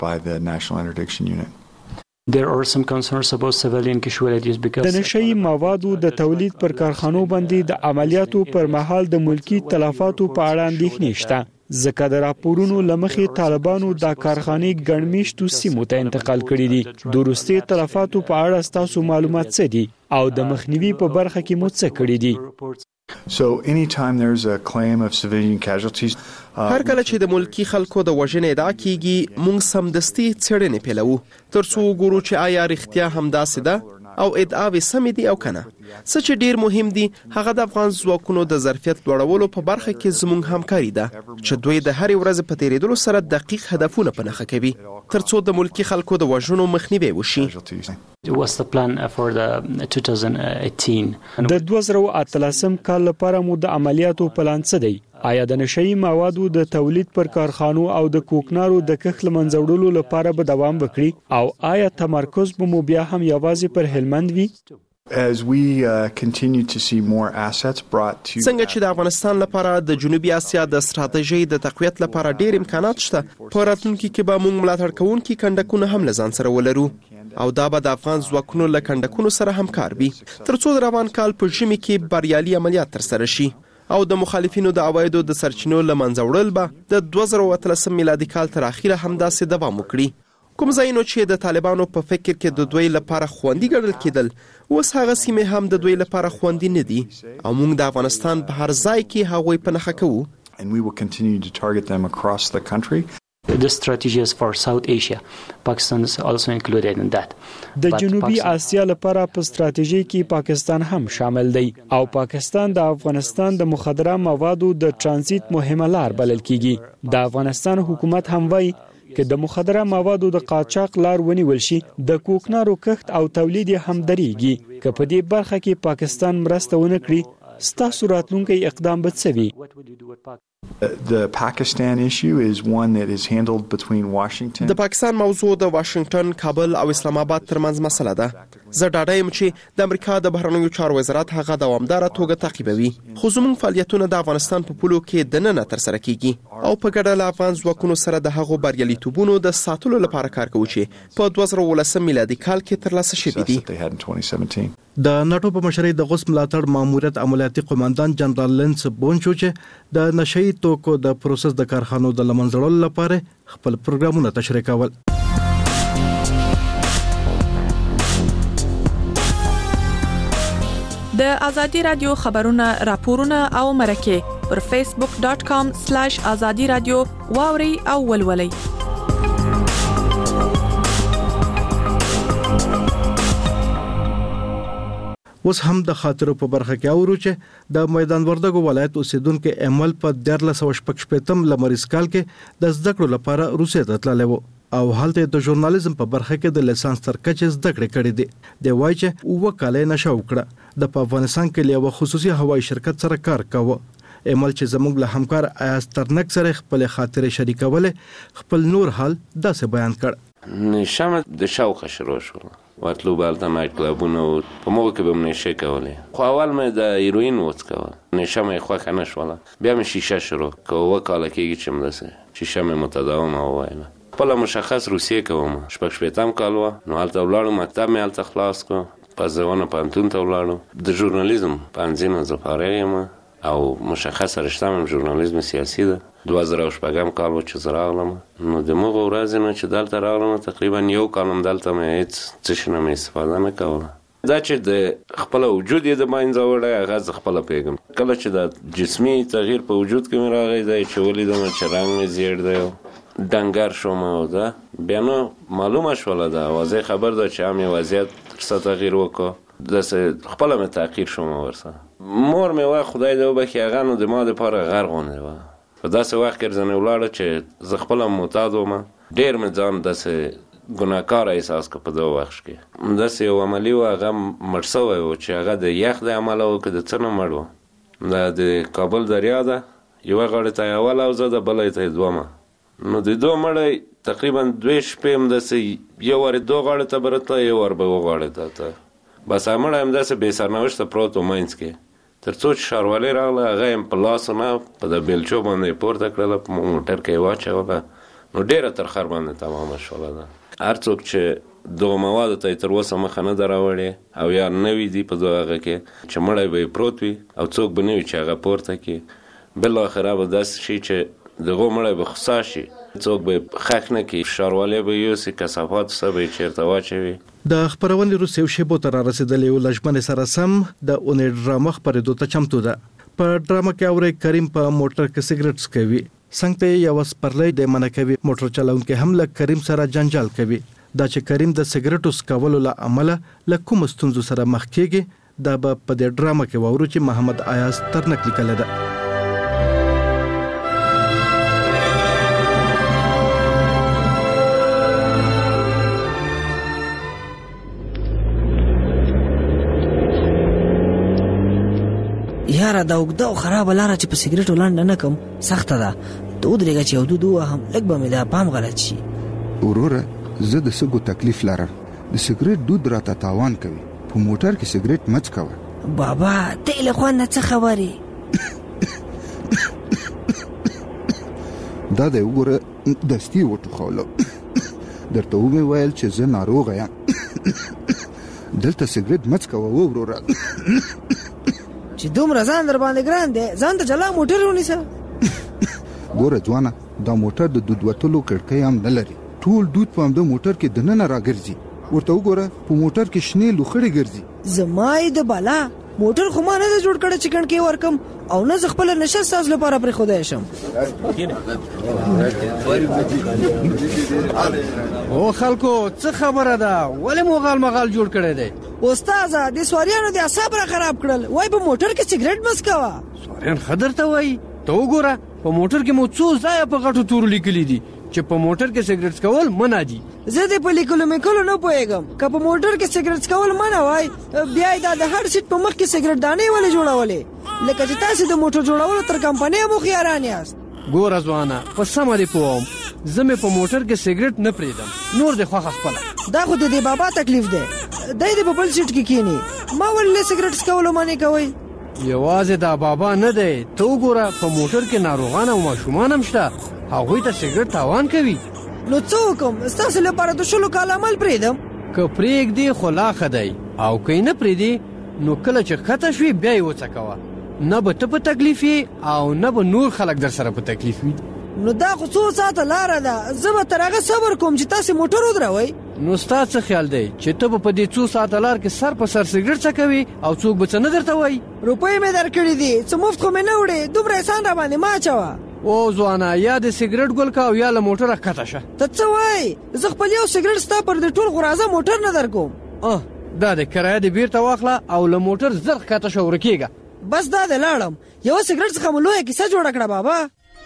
There are some concerns about civilian casualties because د نشئی موادو د تولید پر کارخانو باندې د عملیاتو پر مهال د ملکی تلفاتو په اړه اندېښنې شته. ځکه د راپورونو لمخې طالبانو د کارخانې ګڼمیشتو سیمو ته انتقال کړي دي. د وروستي تلفاتو په اړه ستاسو معلومات څه دي او د مخنیوي په برخه کې مو څه کړي دي؟ So anytime there's a claim of civilian casualties هر کله چې د ملکی خلکو د وژنې ادعا کیږي موږ سمدستي څېړنې پیلوو ترڅو وګورو چې آیا رښتیا همداسې ده او ادعاوې سمې دي او کنه. څه چې ډیر مهم دي هغه د افغان ځواکونو د ظرفیت لوړولو په برخه کې زموږ همکاري ده چې دوی د هرې ورځې په تیریدلو سره دقیق هدفونه په نښه کوي ترڅو د ملکی خلکو د وژنو مخنیوی وشي. What's the plan for the twenty eighteen د دوه زره اتلسم کال لپاره مو د عملیاتو پلان څه دی؟ آیا د نشئی موادو د تولید پر کارخانو او د کوکنارو د کښت لمنځه وړلو لپاره به دوام وکړي او آیا تمرکز به مو بیا هم یوازې پر هلمند وي؟ As we uh, continue to see more assets brought to څنګه چې د افغانستان لپاره د جنوبي اسیا د ستراتیژۍ د تقویت لپاره ډیر امکانات شته، په راتلونکي کې به موږ ملاتړ کوونکي کندکونه هم له ځان سره ولرو او دا به د افغان ځواکونو له کندکونو سره همکار وي ترڅو د روان کال په ژمي کې بریالي عملیات ترسره شي او د مخالفینو د عوایدو د سرچینو له منځه وړل به د دوه زره اتلسم میلادي کال تر اخره همداسې دوام وکړي. کوم ځایونه چې د طالبانو په فکر کې د دوی لپاره خوندي ګڼل کېدل اوس هغه سیمې هم د دوی لپاره خوندي نه دي او موږ د افغانستان په هر ځای کې هغوی په نښه کوو. And we will continue to target them across the country. The strategies for South Asia, Pakistan is also included in that. د جنوبي اسیا لپاره په ستراتیژي کې پاکستان هم شامل دی او پاکستان د افغانستان د مخدره موادو د ترانزیت مهمه لار بلل کیږي. د افغانستان حکومت هم وایي که د مخدره موادو د قاچاق لار ونیول شي د کوکنارو کښت او تولید هم درېږي. که په دې برخه کې پاکستان مرسته ونه کړي ستاسو راتلونکی اقدام به څه وي؟ The Pakistan issue is one that is handled between Washington. د پاکستان موضوع د واشنگټن، کابل او اسلام آباد ترمنځ مسله ده. زه ډاډه یم چې د امریکا د بهرنیو چارو وزارت هغه دوامداره توګه تعقیبوي. خو زموږ فعالیتونه د افغانستان په پولو کې دننه ترسره کیږي او په ګډه له افغان ځواکونو سره د هغو بریالیتوبونو د ساتلو لپاره کار کوو چې په دوه زره ولسم میلادي کال کې ترلاسه شوي دي. د ناتو په مشرۍ د غوث ملاتړ ماموریت عملیاتي قوماندان جنرال لینس بونچو چې د نشئی توکو د پروسس د کارخانو د لمنځړلو لپاره خپل پروګرامونه تشریح کول. د ازادي رادیو خبرونه، راپورونه او مرکه پر فیسبوک ډاٹ کام سلیش ازادي رادیو واوري او ولولي. اوس هم د خاطرو په برخه کې اورو چې د میدان وردګو ولایت اوسیدونکو امل په دیارلس سوه شپږ شپېتم لمریز کال کې د زده کړو لپاره روسیې ته تللی و او هلته د ژورنالیزم په برخه کې د لیسانس تر کچې زده کړې کړې دي د وایي چې اووه کاله نشه وکړه د په افغانستان کې یو خصوصي هوایي شرکت سره کار کاوه. امل چې زموږ له همکار ایاز ترنک سره خپل خاطرې شریکولې خپل نور حال داسې بیان کړ. نشم د شوق شروع شو واتلو بالته نایټ کلابونه په موږ کې به مې نشه کولې خو اول مې د هیروین وڅکوه نشه مې خوښه نه شوله بیا مې شیشه شروع که اووه کاله کېږي چې همداسې شیشه مې متداومه وویله خپله مشخص روسیې کوم شپږ شپېتم کال وه نو هلته ولاړو مکتب مې هلته خلاص کړو پازونه پوهنتون ته ولاړو د ژورنالیزم پوهنځي نه زه فارغ یم او مشخصه رشته مې ژورنالیزم سیاسي ده دوه زره او شپږم کال و چې زه راغلم نو د مغو ورځې نه چې دلته راغلم تقریبا یو کال هم دلته مې هېڅ څه شي نه مې استفاده نه کوله دا چې د خپله وجود یې د منځه وړی هغه زه خپله پوهېږم کله چې د جسمي تغییر په وجود کې مې راغی دی چې ولیدم چې رنګ مې زیړ دی او ډنګر شوم او ده بیا نو معلومه شوله ده واضح خبر ده چې هم یې وضعیت ترڅه تغییر وکړو داسې خپله مې تغییر شوم ورسره مور مې وایي خدای دې وبخي هغه نو د ما دپاره غر غوندې وه په داسې وخت کې ځنې ولاړه چې زه خپله معتاد وم ډېر مې ځان داسې ګناهکاره احساس کړه په دغه وخت کې داسې یو عملي و هغه مړ سوی و چې هغه د یخ د امله و که د څه نه مړ و دا د کابل دریا ده یوه غاړې ته یې اوله او زه د بله ته یې دومه نو د دوه مړی تقریبا دوې شپې هم داسې یو وارې دوه غاړې ته به راتله یو وار به اوه غاړې ته ته بس هغه مړی هم داسې بې سرنوشته پروت و منځ کې تر څو چې ښاروالۍ راغله هغه یې په لاسو نه په د بیلچو باندې یې پورته کړله په موټر کې یې واچوله نو ډېره تر خر باندې تمامه شوله ده هر څوک چې دغو موادو ته یې تر اوسه مخه نه ده راوړې او یا نوي دي په دغه هغه کې چې مړی به یې پروت وي او څوک به نه وي چې هغه پورته کړي بالاخره به داسې شي چې دغو مړی به خوسا شي څوک به یې ښخ نه کړي ښاروالۍ به یې یوسي کثافاتو څه به یې چېرته واچوي. د خپرونې وروسته یو شیبو ته رارسېدلې یو له ژمنې سره سم د اونۍ ډرامه خپرېدو ته چمتو ده. په ډرامه کې اورئ کریم په موټر کې سګرټ څکوي څنګ ته یې یوه سپرلی دی منع کوي موټر چلونکی هم له کریم سره جنجال کوي دا چې کریم د سګرټو څکولو له امله له کومو ستونزو سره مخ کېږي دا به په دې ډرامه کې واورو چې محمد ایاز ترنک لیکلی ده. یاره دا اوږده او خرابه لاره چې په سګرټو لنډه نه کم سخته ده ته ودرېږه چې یو دود ووهم لږ به مې دا پام غلط شي. وروره زه د سږو تکلیف لرم د سګرټ دود راته تاوان کوي په موټر کې سګرټ مه څکوه. بابا ته یې له خوند نه څه خبرې دا دی وګوره دستي وټوخولو درته ومې ویل چې زه ناروغه یم دلته سګرټ مه څکوه وروره چې دومره ځان در باندې ګران دی ځان ته جلا موټر ونیسه. ګوره ځوانه دا موټر د دود وتلو کړکۍ هم نه لري ټول دود په همده موټر کې دننه راګرځي ورته وګوره په موټر کې شنې لوخړې ګرځي. زما یې د بالا موټر خو ما نه ده جوړ کړی چې کړکۍ ورکم او نه زه خپله نشه ستاسو لپاره پرېښودی شم. او خلکو څه خبره ده ولې مو غال مغال جوړ کړی دی؟ استاذه د سواریانو د اعصاب را خراب کړل وای په موټر کې سګرټ مه څکوه. سواریان ښه درته وایي ته وګوره په موټر کې مو څو ځایه په غټو تورو لیکلي دي چې په موټر کې سګرټ څکول منع دي. زه دې په لیکلو میکلو نه پوهېږم که په موټر کې سګرټ څکول منع وای بیا یې دا د هر سیټ په مخ کې سګرټ دانې ولې جوړولې لکه چې تاسې د موټر جوړولو تر کمپنۍ هم هوښیاران یاست. ګوره ځوانه په سمه دې پوهوم زه مې په موټر کې سګرټ نه پرېږدم نور دې خوښه خپله. دا خو د دې بابا تکلیف دی دی دې په بل سیټ کې کښېني ما ولې سګرټ څکولو منې کوئ؟ یوازې دا بابا نه دی ته وګوره په موټر کې ناروغان او ماشومان هم شته هغوی ته سګرټ تاوان کوي. نو څه وکړم ستاسو لپاره د شلو کال عمل پرېږدم؟ که پرېږدې خو لا ښه دی او که یې نه پرېږدې نو کله چې ښکته شوې بیا یې وڅکوه نه به ته په تکلیف یې او نه به نور خلک در سره په تکلیف وي. نو دا خو څو ساعته لاره ده زه به تر هغه صبر کوم چې تاسې موټر ودروئ. نو ستا څه خیال دی چې ته به په دې څو ساعته لار کې سر په سر سګرټ څکوي او څوک به څه نه درته وایي؟ روپۍ مې درکړي دي څه مفت خو مې نه وړې دومره احسان را باندې مه اچوه. او ځوانه یا د سګرټ ګل کا او یا له موټره ښکته شه. ته څه وایې زه خپل یو سګرټ ستا پر دې ټول غرازه موټر نه در کوم. دا د کرایه د بیرته واخله او له موټر زر ښکته شو ورکېږه. بس دا د لاړم یو سګرټ څخه مو لویه کیسه جوړه کړه بابا.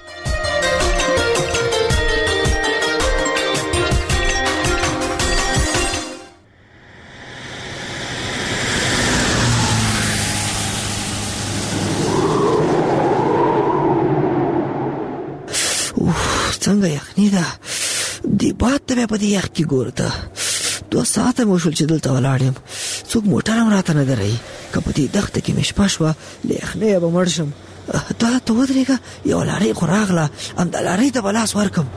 څنګه یخني ده دی باد ته په دې یخ کې ګورته دوه ساعته مو شول چې دلته ولاړ یم څوک موټر هم راته نه درئ که په دې دښته کې مې شپه شوه له یخنۍ به مړ شم. ته ته ودرېږه یوه لارۍ خو راغله همدا لارۍ ته به لاس ورکم.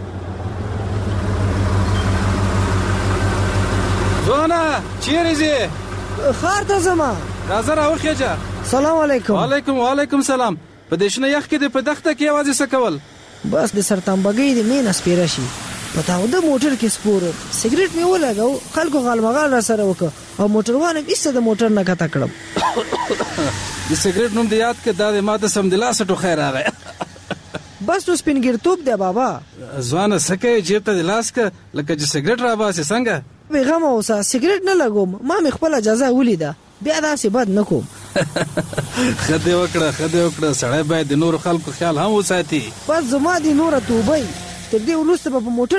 ځوانه چیرې ځې؟ ښار ته ځمه. راځه راوخېجه. سلام علیکم. وعلیکم وعلیکم سلام. په دې شنه یخ کې دې په دښته کې یوازې څه کول؟ بس د سرتمبګۍ د مینه سپیره شي په تاوده موټر کې سپورو سګرټ مې ولګاو خلکو غالمغال را سره وکړه او موټروان هم ایسته د موټر نه کته کړم. د سګرټ نوم دې یاد کړه دا د ما د سمدلاسه ټوخی راغی. بس نو سپینګیرتوب دی بابا. ځوانه څه کوې جیب ته دې لاس کړه لکه چې سګرټ راباسې څنګه؟ بېغمه اوسه سګرټ نه لګوم ما مې خپله اجازه ولیده بیا داسې بد نه کوم. ښه دې وکړه ښه دې وکړه سړی باید د نورو خلکو خیال هم وساتي. بس زما دې نوره توبه تر دې وروسته به په موټر